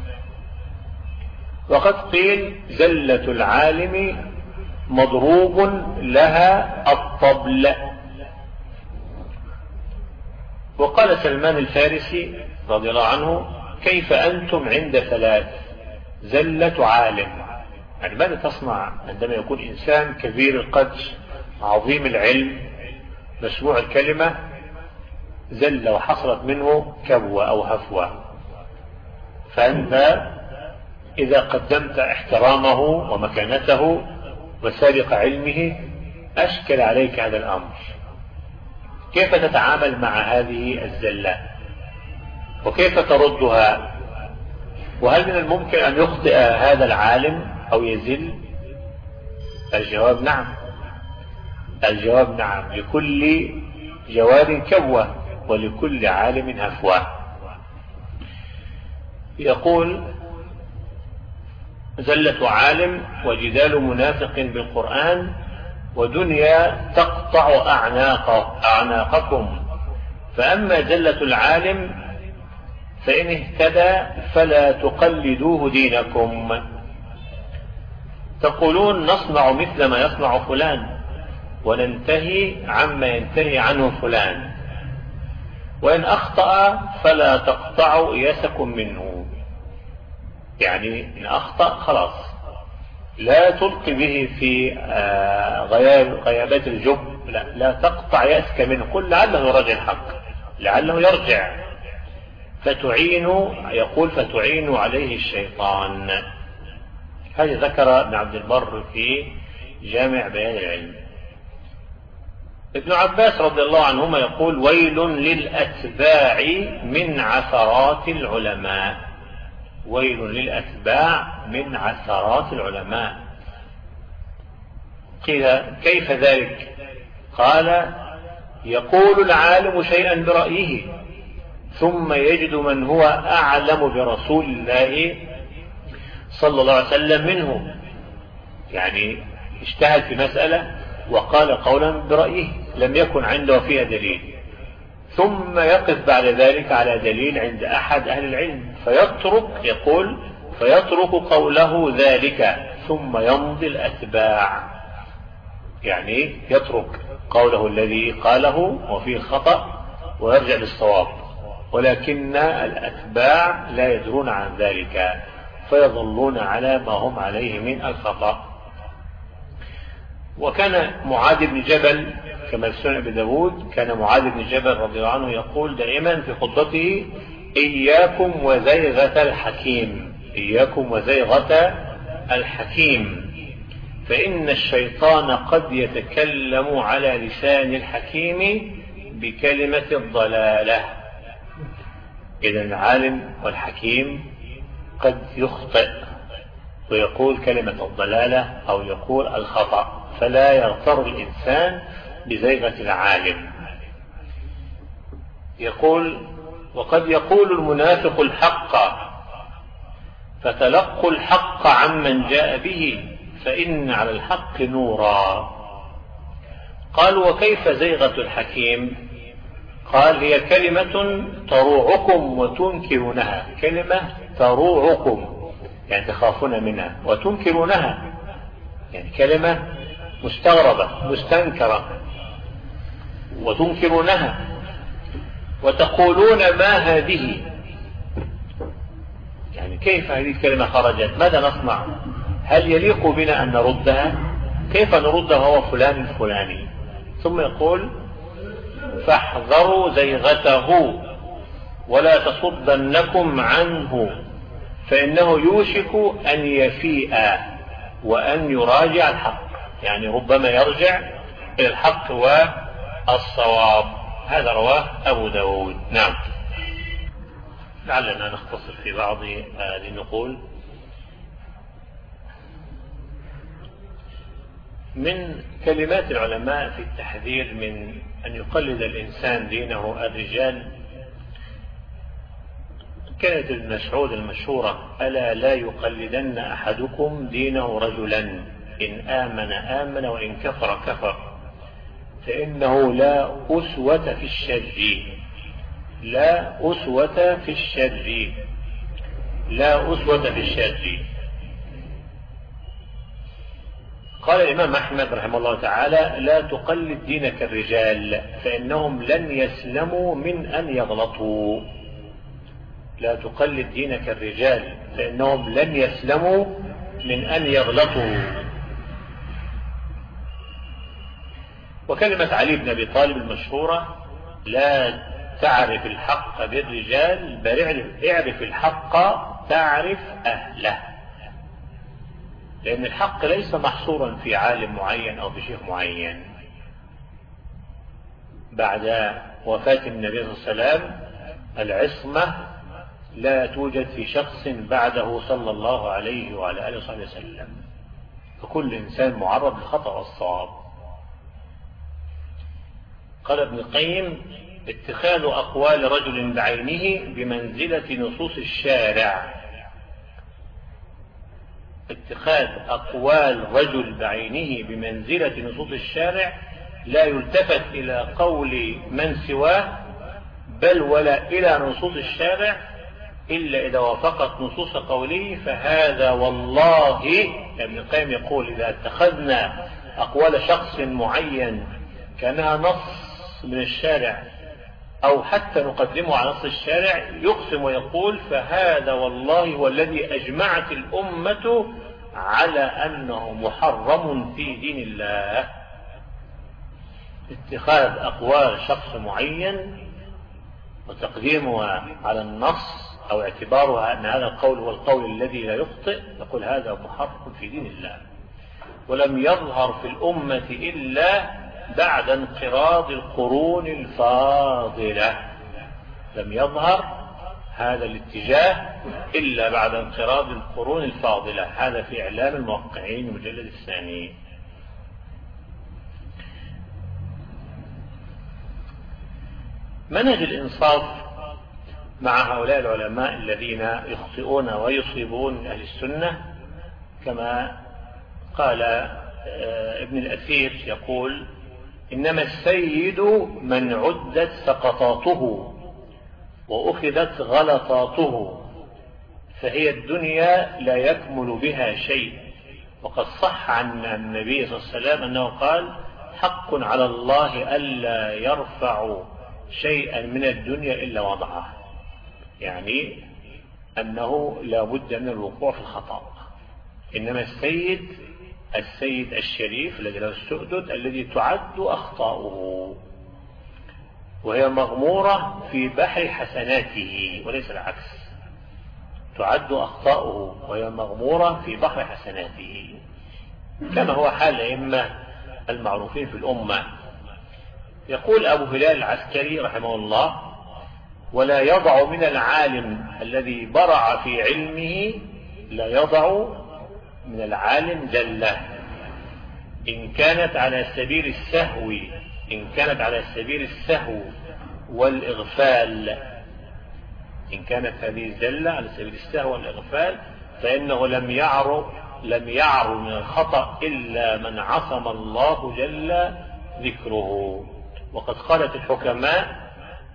وقد قيل زلة العالم مضروب لها الطبل. وقال سلمان الفارسي رضي الله عنه: كيف أنتم عند 3؟ زلة عالم، يعني ماذا تصنع عندما يكون إنسان كبير القدر عظيم العلم مسموع الكلمة زل وحصلت منه كبوة أو هفوة؟ فأنت إذا قدمت احترامه ومكانته وسابق علمه أشكل عليك هذا الأمر. كيف تتعامل مع هذه الزلة وكيف تردها؟ وهل من الممكن أن يخطئ هذا العالم أو يزل؟ الجواب نعم. الجواب نعم، لكل جواد كبوة ولكل عالم هفوة. يقول زلة عالم وجدال منافق بالقرآن ودنيا تقطع أعناقكم. فأما زلة العالم فإن اهتدى فلا تقلدوه دينكم. تقولون نصنع مثل ما يصنع فلان وننتهي عما ينتهي عنه فلان، وإن أخطأ فلا تقطعوا إياسكم منه. يعني إن أخطأ خلاص لا تلقي به في غيابات الجب، لا تقطع يأسك منه، قل لعله يرجع الحق، لعله يرجع. يقول فتعينوا عليه الشيطان. هذا ذكر ابن عبد البر في جامع بيان العلم. ابن عباس رضي الله عنهما يقول ويل للأتباع من عثرات العلماء. ويل للأتباع من عثرات العلماء. قيل كيف ذلك؟ قال يقول العالم شيئا برأيه ثم يجد من هو أعلم برسول الله صلى الله عليه وسلم منه، يعني اجتهد في مسألة وقال قولا برأيه لم يكن عنده فيها دليل، ثم يقف بعد ذلك على دليل عند أحد أهل العلم فيترك قوله ذلك ثم يمضي الأتباع، يعني يترك قوله الذي قاله وفيه خطأ ويرجع للصواب، ولكن الأتباع لا يدرون عن ذلك فيظلون على ما هم عليه من الخطأ. وكان معاذ بن جبل كما في سنن أبي داود، كان معاذ بن جبل رضي الله عنه يقول دائما في خطبته إياكم وزيغة الحكيم، إياكم وزيغة الحكيم، فإن الشيطان قد يتكلم على لسان الحكيم بكلمة الضلالة. إذن العالم والحكيم قد يخطئ ويقول كلمة الضلالة أو يقول الخطأ، فلا يغتر الإنسان بزيغة العالم. يقول وقد يقول المنافق الحق فتلقوا الحق عمن جاء به فإن على الحق نورا. قالوا وكيف زيغة الحكيم؟ قال هي كلمة تروعكم وتنكرونها، كلمة تروعكم يعني تخافون منها، وتنكرونها يعني كلمة مستغربة مستنكرة، وتنكرونها وتقولون ما هذه، يعني كيف هذه الكلمة خرجت؟ ماذا نصنع؟ هل يليق بنا أن نردها؟ كيف نردها هو فلان الفلاني؟ ثم يقول فاحذروا زيغته ولا تصدنكم عنه فإنه يوشك أن يفيء وأن يراجع الحق، يعني ربما يرجع إلى الحق والصواب. هذا رواه أبو داود. نعم. لعلنا نختصر في بعض هذه النقول. من كلمات العلماء في التحذير من أن يقلد الإنسان دينه الرجال كانت ابن مسعود المشهورة: ألا لا يقلدن أحدكم دينه رجلا، إن آمن آمن وإن كفر كفر، فإنه لا أسوة في الشر، لا أسوة في الشر، لا أسوة في الشر. قال الإمام أحمد رحمه الله تعالى: لا تقلد دينك الرجال فإنهم لن يسلموا من أن يغلطوا، لا تقلد دينك الرجال فإنهم لن يسلموا من أن يغلطوا. وكلمة علي بن أبي طالب المشهورة: لا تعرف الحق بالرجال بل اعرف الحق تعرف أهله، لأن الحق ليس محصورا في عالم معين أو في شيخ معين. بعد وفاة النبي صلى الله عليه وسلم العصمة لا توجد في شخص بعده صلى الله عليه وعلى آله وصحبه وسلم، فكل إنسان معرض للخطأ والصواب. قال ابن القيم: اتخاذ أقوال رجل بعينه بمنزلة نصوص الشارع، اتخاذ أقوال رجل بعينه بمنزلة نصوص الشارع، لا يلتفت إلى قول من سواه بل ولا إلى نصوص الشارع إلا إذا وافقت نصوص قوله، فهذا والله. ابن القيم يقول: إذا اتخذنا أقوال شخص معين كانها نص من الشارع أو حتى نقدمه على نص الشارع، يقسم ويقول: فهذا والله هو الذي أجمعت الأمة على أنه محرم في دين الله. اتخاذ أقوال شخص معين وتقديمها على النص أو اعتبارها أن هذا القول هو القول الذي لا يخطئ، يقول هذا محرم في دين الله. ولم يظهر في الأمة إلا بعد انقراض القرون الفاضلة، لم يظهر هذا الاتجاه إلا بعد انقراض القرون الفاضلة. هذا في إعلام الموقعين المجلد الثاني. منهج الإنصاف مع هؤلاء العلماء الذين يخطئون ويصيبون أهل السنة، كما قال ابن الأثير يقول: إنما السيد من عدت سقطاته وأخذت غلطاته، فهي الدنيا لا يكمل بها شيء. وقد صح عن النبي صلى الله عليه وسلم أنه قال: حق على الله ألا يرفع شيئا من الدنيا إلا وضعه، يعني أنه لا بد من الوقوع في الخطأ. إنما السيد الشريف الذي له السؤدد الذي تعد أخطاؤه وهي مغمورة في بحر حسناته، وليس العكس، تعد أخطاؤه وهي مغمورة في بحر حسناته، كما هو حال الأئمة المعروفين في الأمة. يقول أبو هلال العسكري رحمه الله: ولا يضع من العالم الذي برع في علمه، لا يضع من العالم زلة إن كانت على سبيل السهو، إن كانت على سبيل السهو والإغفال، إن كانت هذه الزلة على سبيل السهو والإغفال، فإنه لم يعر من الخطأ إلا من عصم الله جل ذكره. وقد قالت الحكماء: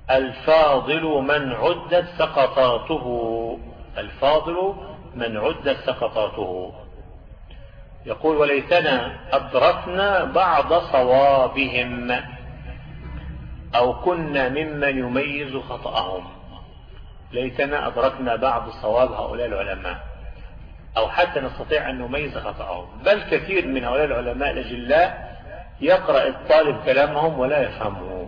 الفاضل من عدت سقطاته. الفاضل من عدت سقطاته. يقول وليتنا أدركنا بعض صوابهم أو كنا ممن يميز خطأهم. ليتنا أدركنا بعض صواب هؤلاء العلماء أو حتى نستطيع أن نميز خطأهم. بل كثير من هؤلاء العلماء الأجلاء يقرأ الطالب كلامهم ولا يفهمه.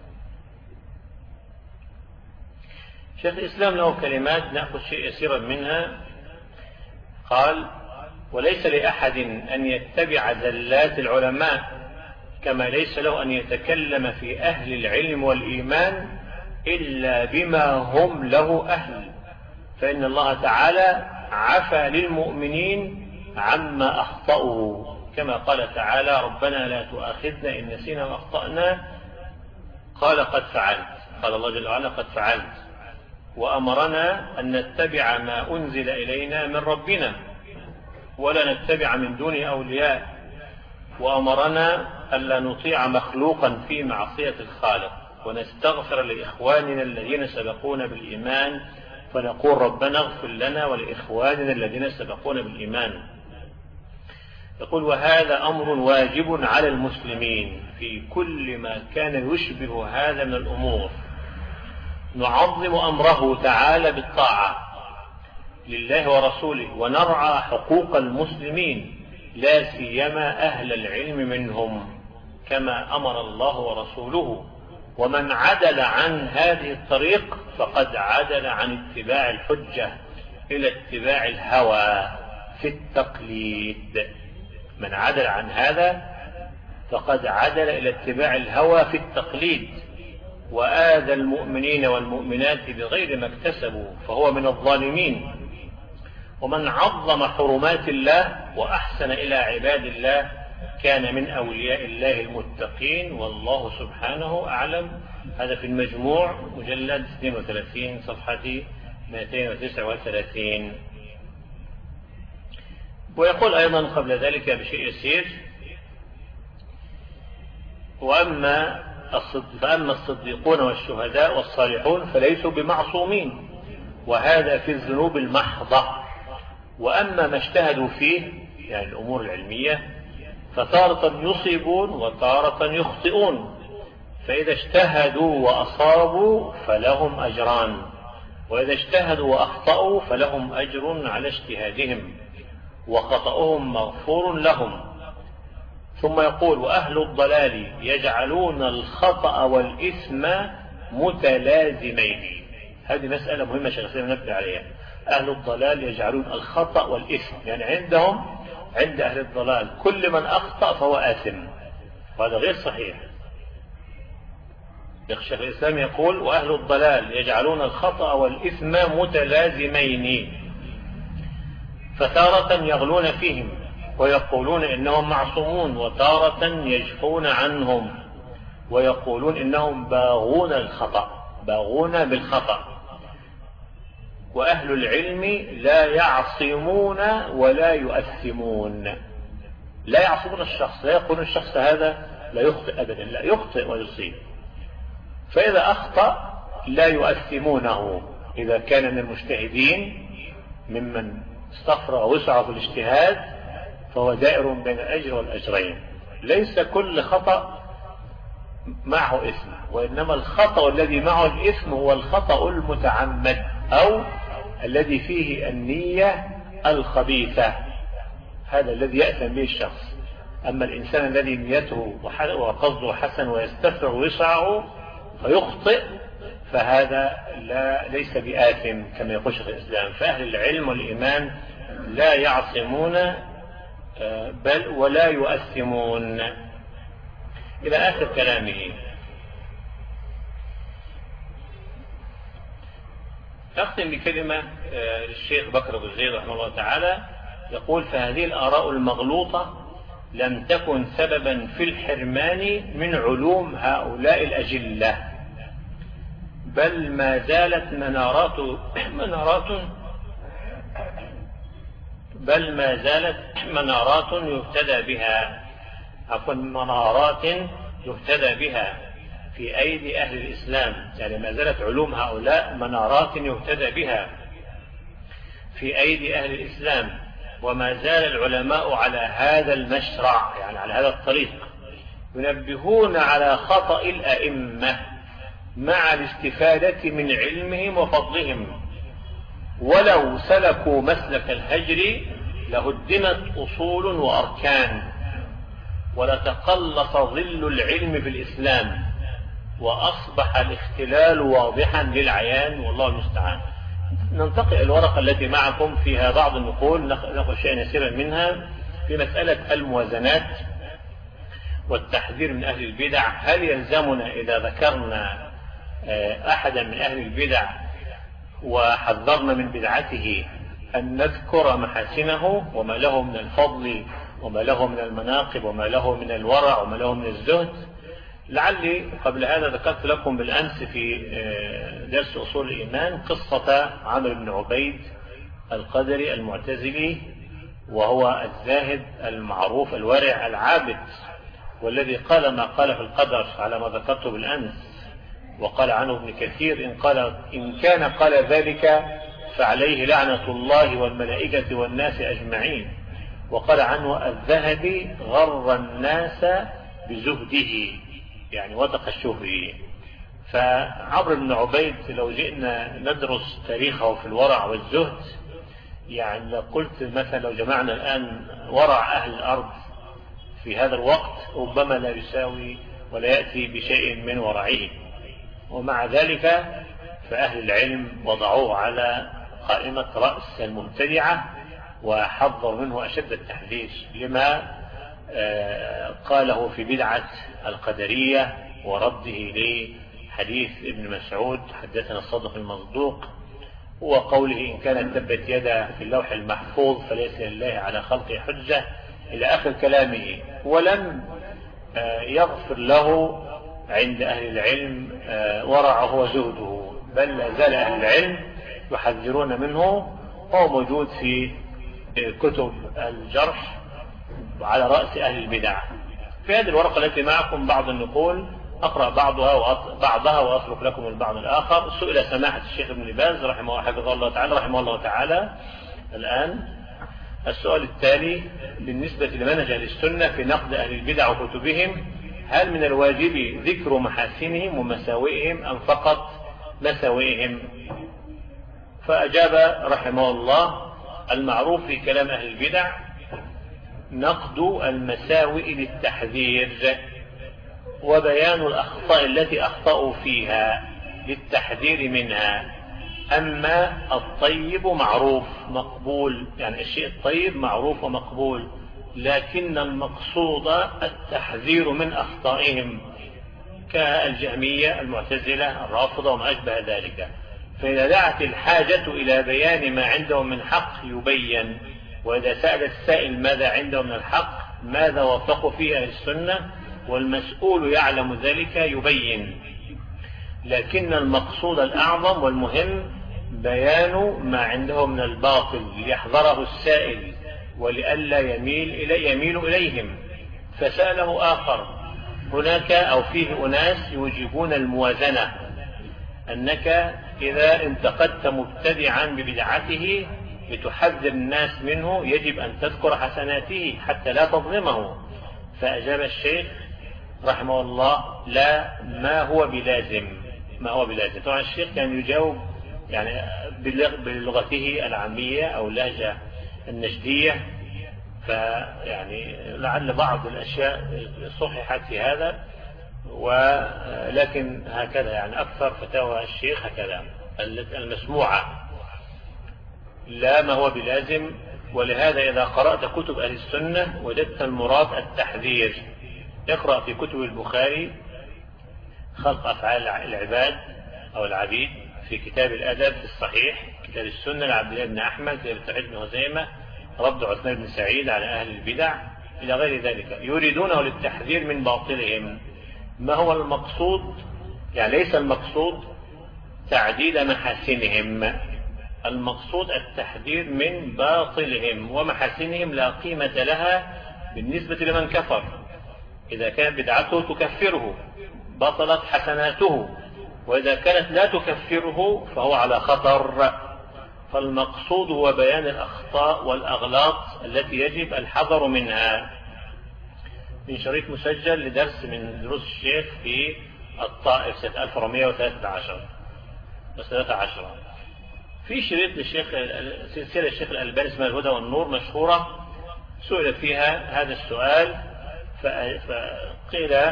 شيخ الإسلام له كلمات نأخذ شيء يسيرا منها. قال وليس لأحد أن يتبع زلات العلماء كما ليس له أن يتكلم في أهل العلم والإيمان إلا بما هم له أهل، فإن الله تعالى عفى للمؤمنين عما أخطأوا، كما قال تعالى ربنا لا تؤاخذنا إن نسينا وأخطأنا، قال قد فعلت، قال الله جل وعلا قد فعلت، وأمرنا أن نتبع ما أنزل إلينا من ربنا ولا نتبع من دون أولياء، وأمرنا ألا نطيع مخلوقا في معصية الخالق، ونستغفر لإخواننا الذين سبقونا بالإيمان فنقول ربنا اغفر لنا ولإخواننا الذين سبقونا بالإيمان. يقول وهذا أمر واجب على المسلمين في كل ما كان يشبه هذا من الأمور. نعظم أمره تعالى بالطاعة لله ورسوله ونرعى حقوق المسلمين لا سيما أهل العلم منهم كما أمر الله ورسوله، ومن عدل عن هذه الطريق فقد عدل عن اتباع الحجة إلى اتباع الهوى في التقليد. من عدل عن هذا فقد عدل إلى اتباع الهوى في التقليد، وآذى المؤمنين والمؤمنات بغير ما اكتسبوا فهو من الظالمين. ومن عظم حرمات الله وأحسن إلى عباد الله كان من أولياء الله المتقين، والله سبحانه أعلم. هذا في المجموع مجلد 32 صفحة 239. ويقول أيضا قبل ذلك بشيء يسير فأما الصديقون والشهداء والصالحون فليسوا بمعصومين، وهذا في الذنوب المحضة. وأما ما اجتهدوا فيه يعني الأمور العلمية فتارة يصيبون وتارة يخطئون، فإذا اجتهدوا وأصابوا فلهم أجران، وإذا اجتهدوا وأخطأوا فلهم أجر على اجتهادهم وخطأهم مغفور لهم. ثم يقول وأهل الضلال يجعلون الخطأ والإثم متلازمين. هذه مسألة مهمة شيخ الإسلام نبه عليها. أهل الضلال يجعلون الخطأ والإثم، يعني عند أهل الضلال كل من أخطأ فهو آثم، وهذا غير صحيح. شيخ الإسلام يقول وأهل الضلال يجعلون الخطأ والإثم متلازمين، فتارة يغلون فيهم ويقولون إنهم معصومون، وتارة يجفون عنهم ويقولون إنهم باغون بالخطأ. وأهل العلم لا يعصمون ولا يؤثمون. لا يعصمون الشخص، لا يقولون الشخص هذا لا يخطئ أبدا، لا يخطئ ويصيب. فإذا أخطأ لا يؤثمونه إذا كان من المجتهدين ممن استفرغ وسعه في الاجتهاد فهو دائر بين الأجر والأجرين. ليس كل خطأ معه إثم، وإنما الخطأ الذي معه الإثم هو الخطأ المتعمد أو الذي فيه النية الخبيثة، هذا الذي يأثم به الشخص. أما الإنسان الذي نيته وقصده حسن ويستفرغ وسعه فيخطئ فهذا ليس بآثم كما يقول شيخ الإسلام. فأهل العلم والإيمان لا يعصمون بل ولا يؤثمون إلى آخر كلامه. أختم بكلمة للشيخ بكر أبو زيد رحمه الله تعالى، يقول فهذه الآراء المغلوطة لم تكن سببا في الحرمان من علوم هؤلاء الأجلة، بل ما زالت منارات يهتدى بها في أيدي أهل الإسلام، يعني ما زالت علوم هؤلاء منارات يهتدى بها في أيدي أهل الإسلام، وما زال العلماء على هذا المشرع، يعني على هذا الطريق، ينبهون على خطأ الأئمة مع الاستفادة من علمهم وفضلهم. ولو سلكوا مسلك الهجر لهدمت أصول وأركان، ولتقلص ظل العلم بالإسلام، وأصبح الاختلال واضحا للعيان، والله المستعان. ننتقل الورقة التي معكم فيها بعض النقول، نأخذ شيئا يسيرا منها في مسألة الموازنات والتحذير من أهل البدع. هل يلزمنا إذا ذكرنا أحدا من أهل البدع وحذرنا من بدعته أن نذكر محاسنه وما له من الفضل وما له من المناقب وما له من الورع وما له من الزهد؟ لعلي قبل هذا ذكرت لكم بالأمس في درس أصول الإيمان قصة عمرو بن عبيد القدري المعتزلي، وهو الزاهد المعروف الورع العابد، والذي قال ما قال في القدر على ما ذكرته بالأمس. وقال عنه ابن كثير إن كان قال ذلك فعليه لعنة الله والملائكة والناس أجمعين. وقال عنه الذهبي غر الناس بزهده، يعني وثق الشهري. فعمرو بن عبيد لو جئنا ندرس تاريخه في الورع والزهد، يعني لو قلت مثلا لو جمعنا الآن ورع أهل الأرض في هذا الوقت ربما لا يساوي ولا يأتي بشيء من ورعه. ومع ذلك فأهل العلم وضعوه على قائمة رأس المبتدعة، وحذر منه أشد التحذير لما قاله في بدعة القدرية ورده لحديث ابن مسعود حدثنا الصادق المصدوق، وقوله إن كانت تبت يدا في اللوح المحفوظ فليس لله على خلقه حجة إلى آخر كلامه. ولم يغفر له عند أهل العلم ورعه وزهده، بل لا زال أهل العلم يحذرون منه، وهو موجود في كتب الجرح على رأس أهل البدع. في هذه الورقة التي معكم بعض النقول أقرأ بعضها وأترك لكم البعض الآخر. سئل سماحة الشيخ ابن باز رحمه الله تعالى الآن السؤال التالي بالنسبة لمنهج أهل السنة في نقد أهل البدع وكتبهم: هل من الواجب ذكر محاسنهم ومساوئهم أم فقط مساوئهم؟ فأجاب رحمه الله: المعروف في كلام أهل البدع نقد المساوئ للتحذير، وبيان الأخطاء التي أخطأوا فيها للتحذير منها. أما الطيب معروف مقبول، يعني الشيء الطيب معروف ومقبول، لكن المقصود التحذير من أخطائهم كالجهمية المعتزلة الرافضة وما أشبه ذلك. فإذا دعت الحاجة إلى بيان ما عندهم من حق يبين، وإذا سأل السائل ماذا عنده من الحق ماذا وافقوا فيه أهل السنة والمسؤول يعلم ذلك يبين. لكن المقصود الأعظم والمهم بيان ما عندهم من الباطل ليحذره السائل ولئلا يميل إليهم. فسأله آخر: هناك أو فيه أناس يوجبون الموازنة، أنك إذا انتقدت مبتدعا ببدعته لتحذر الناس منه يجب أن تذكر حسناته حتى لا تظلمه. فأجاب الشيخ رحمه الله: لا، ما هو بلازم. طبعا الشيخ كان يجاوب يعني بلغته العامية أو اللهجة النجدية، فيعني لعل بعض الأشياء صححت في هذا، ولكن هكذا يعني أكثر فتاوى الشيخ هكذا المسموعة، لا ما هو بلازم. ولهذا إذا قرأت كتب أهل السنة وجدت المراد التحذير. اقرأ في كتب البخاري خلق أفعال العباد أو العبيد، في كتاب الأدب في الصحيح، كتاب السنة لعبد الله بن أحمد، كتاب التوحيد بن هزيمة، رد عثمان بن سعيد على أهل البدع إلى غير ذلك، يريدونه للتحذير من باطلهم. ما هو المقصود؟ يعني ليس المقصود تعديل محاسنهم، المقصود التحذير من باطلهم، ومحاسنهم لا قيمة لها بالنسبة لمن كفر. إذا كان بدعته تكفره بطلت حسناته، وإذا كانت لا تكفره فهو على خطر. فالمقصود هو بيان الأخطاء والأغلاط التي يجب الحذر منها. من شريط مسجل لدرس من دروس الشيخ في الطائف سنة 1413. في شريط للشيخ سلسلة الشيخ الألباني اسمها الهدى والنور مشهورة، سئل فيها هذا السؤال فقيل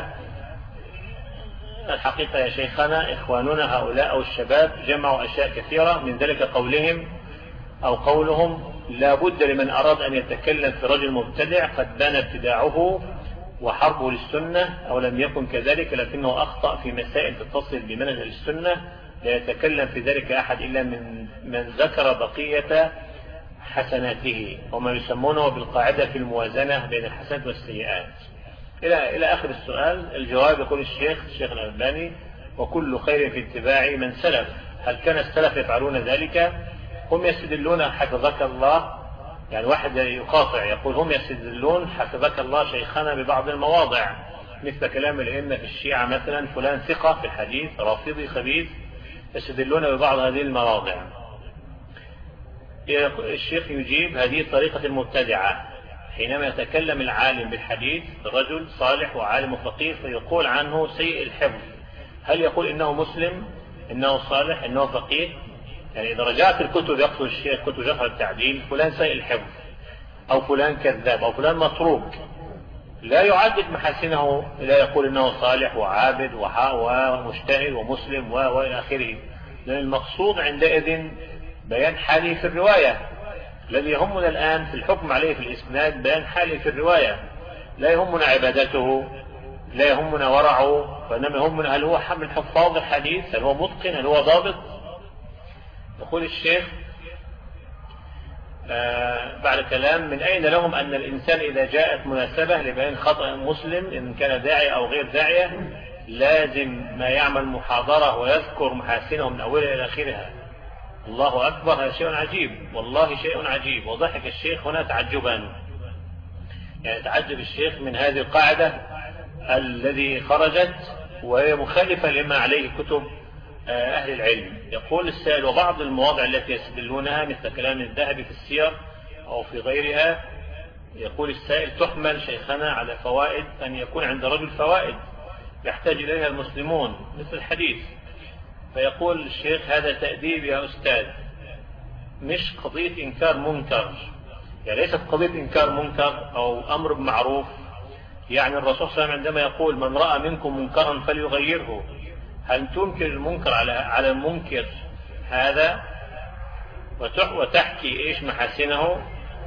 الحقيقة يا شيخنا إخواننا هؤلاء أو الشباب جمعوا أشياء كثيرة، من ذلك قولهم لا بد لمن أراد أن يتكلم في رجل مبتدع قد بان ابتداعه وحربه للسنة، أو لم يكن كذلك لكنه أخطأ في مسائل تتصل بمنهج السنة، لا يتكلم في ذلك أحد إلا من ذكر بقية حسناته، وما يسمونه بالقاعدة في الموازنة بين الحسنات والسيئات إلى آخر السؤال. الجواب يقول الشيخ الألباني: وكل خير في اتباع من سلف. هل كان السلف يفعلون ذلك؟ هم يستدلون حفظك الله، يعني واحد يقاطع يقول هم يستدلون حفظك الله شيخنا ببعض المواضع، مثل كلام الأئمة في الشيعة مثلا فلان ثقة في الحديث رافضي خبيث، يستدلون ببعض هذه المواضع. الشيخ يجيب: هذه طريقة المبتدعة. حينما يتكلم العالم بالحديث رجل صالح وعالم فقيه فيقول عنه سيء الحفظ، هل يقول إنه مسلم، إنه صالح، إنه فقيه؟ يعني إذا رجعت الكتب يقصد الشيخ كتب جرح التعديل فلان سيء الحفظ أو فلان كذاب أو فلان متروك، لا يعدد محاسنه، لا يقول إنه صالح وعابد ومجتهد ومسلم وإلى آخره، لأن المقصود عندئذ بيان حاله في الرواية. الذي يهمنا الآن في الحكم عليه في الإسناد بيان حاله في الرواية، لا يهمنا عبادته، لا يهمنا ورعه، فإنما يهمنا هل هو من حفاظ الحديث، هل هو متقن، هل هو ضابط. يقول الشيخ بعد كلام: من أين لهم أن الإنسان إذا جاءت مناسبة لبيان خطأ مسلم إن كان داعية أو غير داعية لازم ما يعمل محاضرة ويذكر محاسنه من أولها إلى آخرها؟ الله أكبر، هذا شيء عجيب، والله شيء عجيب. وضحك الشيخ هنا تعجبا، يعني تعجب الشيخ من هذه القاعدة الذي خرجت وهي مخالفة لما عليه كتب أهل العلم. يقول السائل: وبعض المواضع التي يستدلونها مثل كلام الذهبي في السير أو في غيرها، يقول السائل تحمل شيخنا على فوائد، أن يكون عند رجل فوائد يحتاج إليها المسلمون مثل الحديث. فيقول الشيخ: هذا تأديب يا أستاذ، مش قضية إنكار منكر، يعني ليست قضية إنكار منكر أو أمر بمعروف. يعني الرسول صلى الله عليه وسلم عندما يقول من رأى منكم منكرا فليغيره، هل تنكر المنكر على المنكر هذا وتحكي إيش محاسنه؟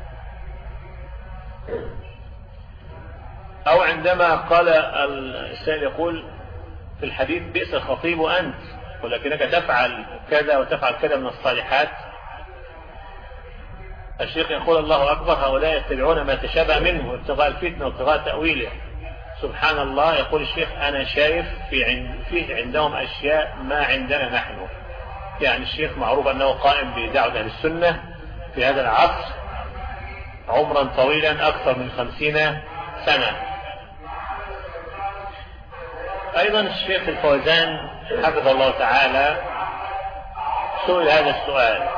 أو عندما قال السائل يقول في الحديث: بئس الخطيب أنت ولكنك تفعل كذا وتفعل كذا من الصالحات. الشيخ يقول: الله أكبر، هؤلاء يتبعون ما تشابه منه ابتغاء الفتنة وابتغاء تأويله. سبحان الله. يقول الشيخ: أنا شايف فيه عندهم أشياء ما عندنا نحن. يعني الشيخ معروف أنه قائم بدعوة أهل السنة في هذا العصر عمرا طويلا أكثر من 50 سنة. أيضا الشيخ الفوزان حفظه الله تعالى سئل هذا السؤال: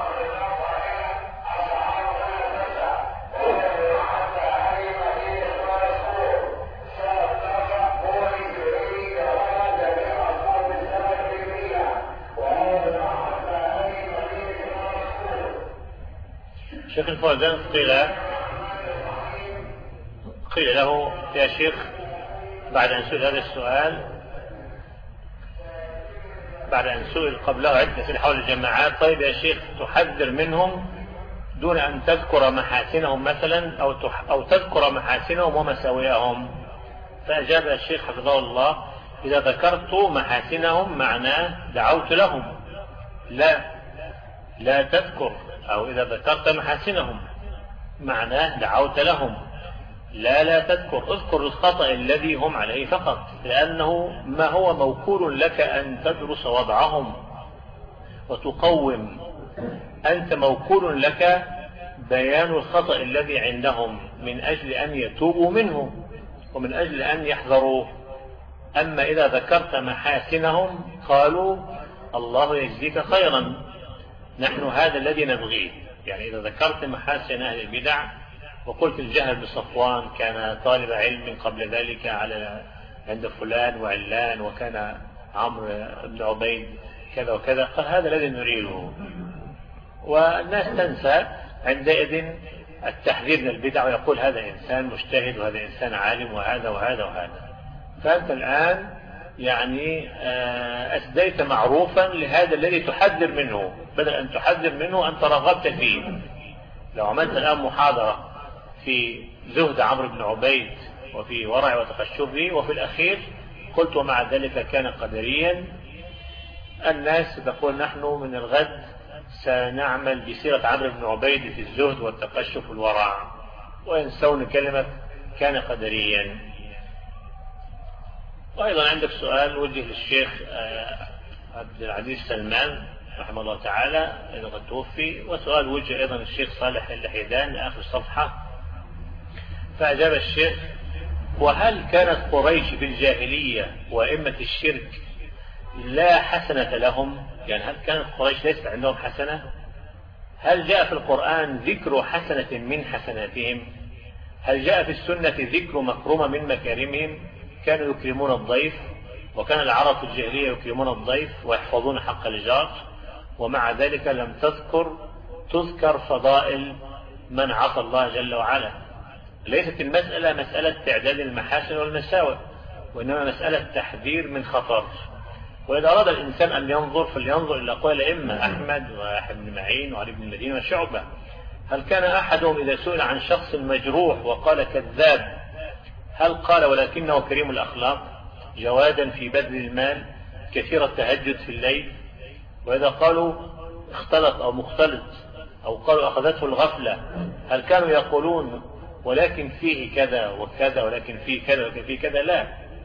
الشيخ الفوزان قيل له: يا شيخ، بعد أن سئل هذا السؤال، بعد أن سئل قبله عدة أسئلة حول الجماعات، طيب يا شيخ تحذر منهم دون أن تذكر محاسنهم مثلا أو تذكر محاسنهم ومساوئهم؟ فأجاب الشيخ حفظه الله: إذا ذكرت محاسنهم معناه دعوت لهم، لا تذكر، أو إذا ذكرت محاسنهم معناه دعوت لهم، لا تذكر، اذكر الخطأ الذي هم عليه فقط، لأنه ما هو موكول لك أن تدرس وضعهم وتقوم، أنت موكول لك بيان الخطأ الذي عندهم من أجل أن يتوبوا منه ومن أجل أن يحذروا. أما إذا ذكرت محاسنهم قالوا الله يجزيك خيرا، نحن هذا الذي نبغيه. يعني إذا ذكرت محاسن أهل البدع وقلت الجهل بصفوان كان طالب علم قبل ذلك عند فلان وعلان، وكان عمرو بن عبيد كذا وكذا، قال هذا الذي نريده. والناس تنسى عندئذ التحذير من البدع ويقول هذا إنسان مجتهد وهذا إنسان عالم وهذا وهذا وهذا. فأنت الآن يعني أسديت معروفا لهذا الذي تحذر منه، بدل أن تحذر منه أنت رغبت فيه. لو عملت الآن محاضرة في زهد عمرو بن عبيد وفي ورع وتخشبه وفي الأخير قلت ومع ذلك كان قدريا، الناس تقول نحن من الغد سنعمل بسيرة عمرو بن عبيد في الزهد والتقشف والورع، وينسون كلمة كان قدريا. وأيضا عندك سؤال وجه للشيخ عبد العزيز سلمان رحمه الله تعالى إذا قد توفي، وسؤال وجه أيضا الشيخ صالح اللحيدان آخر الصفحة. فأجاب الشيخ: وهل كانت قريش في الجاهلية وأئمة الشرك لا حسنة لهم؟ يعني هل كانت قريش ليست عندهم حسنة؟ هل جاء في القرآن ذكر حسنة من حسناتهم؟ هل جاء في السنة ذكر مكرمة من مكارمهم؟ كانوا يكرمون الضيف، وكان العرب في الجاهلية يكرمون الضيف ويحفظون حق الجار، ومع ذلك لم تذكر فضائل من عصى الله جل وعلا. ليست المسألة مسألة تعداد المحاسن والمساوئ، وإنما مسألة تحذير من خطر. وإذا أراد الإنسان أن ينظر فلينظر إلى أقوال الأئمة أحمد ويحيى بن معين وعلي بن المديني وشعبة. هل كان أحدهم إذا سئل عن شخص مجروح وقال كذاب هل قال ولكنه كريم الأخلاق جوادا في بذل المال كثير التهجد في الليل؟ وإذا قالوا اختلط أو مختلط أو قالوا أخذته الغفلة هل كانوا يقولون ولكن فيه كذا وكذا ولكن فيه كذا ولكن فيه كذا؟ لا.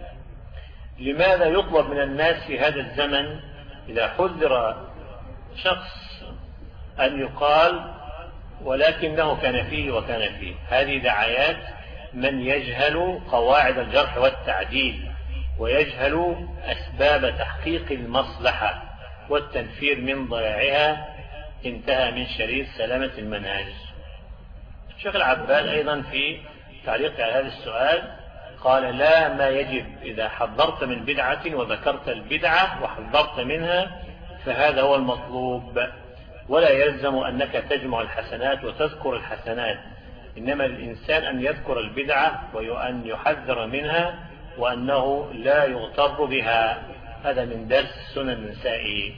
لماذا يطلب من الناس في هذا الزمن إذا حذر شخص أن يقال ولكنه كان فيه وكان فيه؟ هذه دعايات من يجهل قواعد الجرح والتعديل ويجهل أسباب تحقيق المصلحة والتنفير من ضياعها. انتهى من شريط سلامة المنهج. الشيخ العباد أيضا في تعليق على هذا السؤال قال: لا، ما يجب إذا حذرت من بدعة وذكرت البدعة وحذرت منها فهذا هو المطلوب، ولا يلزم أنك تجمع الحسنات وتذكر الحسنات، إنما الإنسان أن يذكر البدعة وأن يحذر منها وأنه لا يغتر بها. هذا من درس سنن النسائي.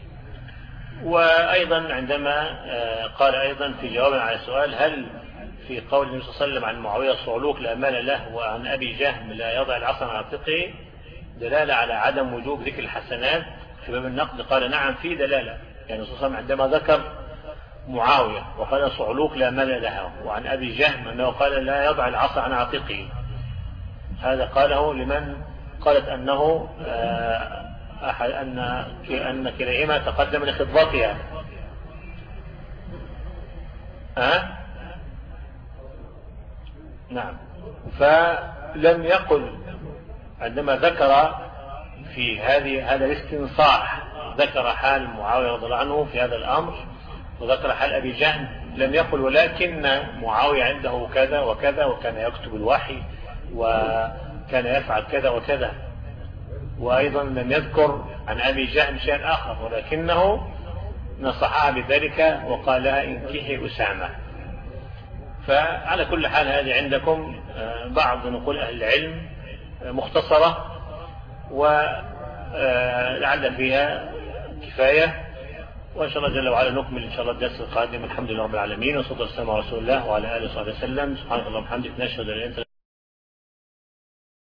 وأيضا عندما قال أيضا في جواب على سؤال: هل في قول النبي صلى الله عليه وسلم عن معاوية صعلوك لا مال له وعن أبي جهم لا يضع العصا على عاتقه دلالة على عدم وجوب ذكر الحسنات في باب النقد؟ قال: نعم، في دلالة. يعني الرسول صلى الله عليه وسلم عندما ذكر معاوية وقال صعلوك لا مال له، وعن أبي جهم أنه قال لا يضع العصا عن عاتقه، هذا قاله لمن قالت أنه أن كليهما تقدم لخطبتها. نعم. فلم يقل عندما ذكر في هذا الاستنصاح ذكر حال معاوية رضي الله عنه في هذا الأمر وذكر حال أبي جهم، لم يقل ولكن معاوية عنده كذا وكذا وكان يكتب الوحي وكان يفعل كذا وكذا. وأيضا لم يذكر عن أبي جهم شيئا آخر ولكنه نصحها بذلك وقال لها انكحي أسامة. فعلى كل حال هذه عندكم بعض نقول أهل العلم مختصرة ولعل فيها كفاية، وإن شاء الله جل وعلا نكمل إن شاء الله الدرس القادم. الحمد لله رب العالمين، وصلى الله وسلم على رسول الله وعلى آله وصحبه وسلم. سبحانك اللهم وبحمدك، نشهد أن لا إله إلا أنت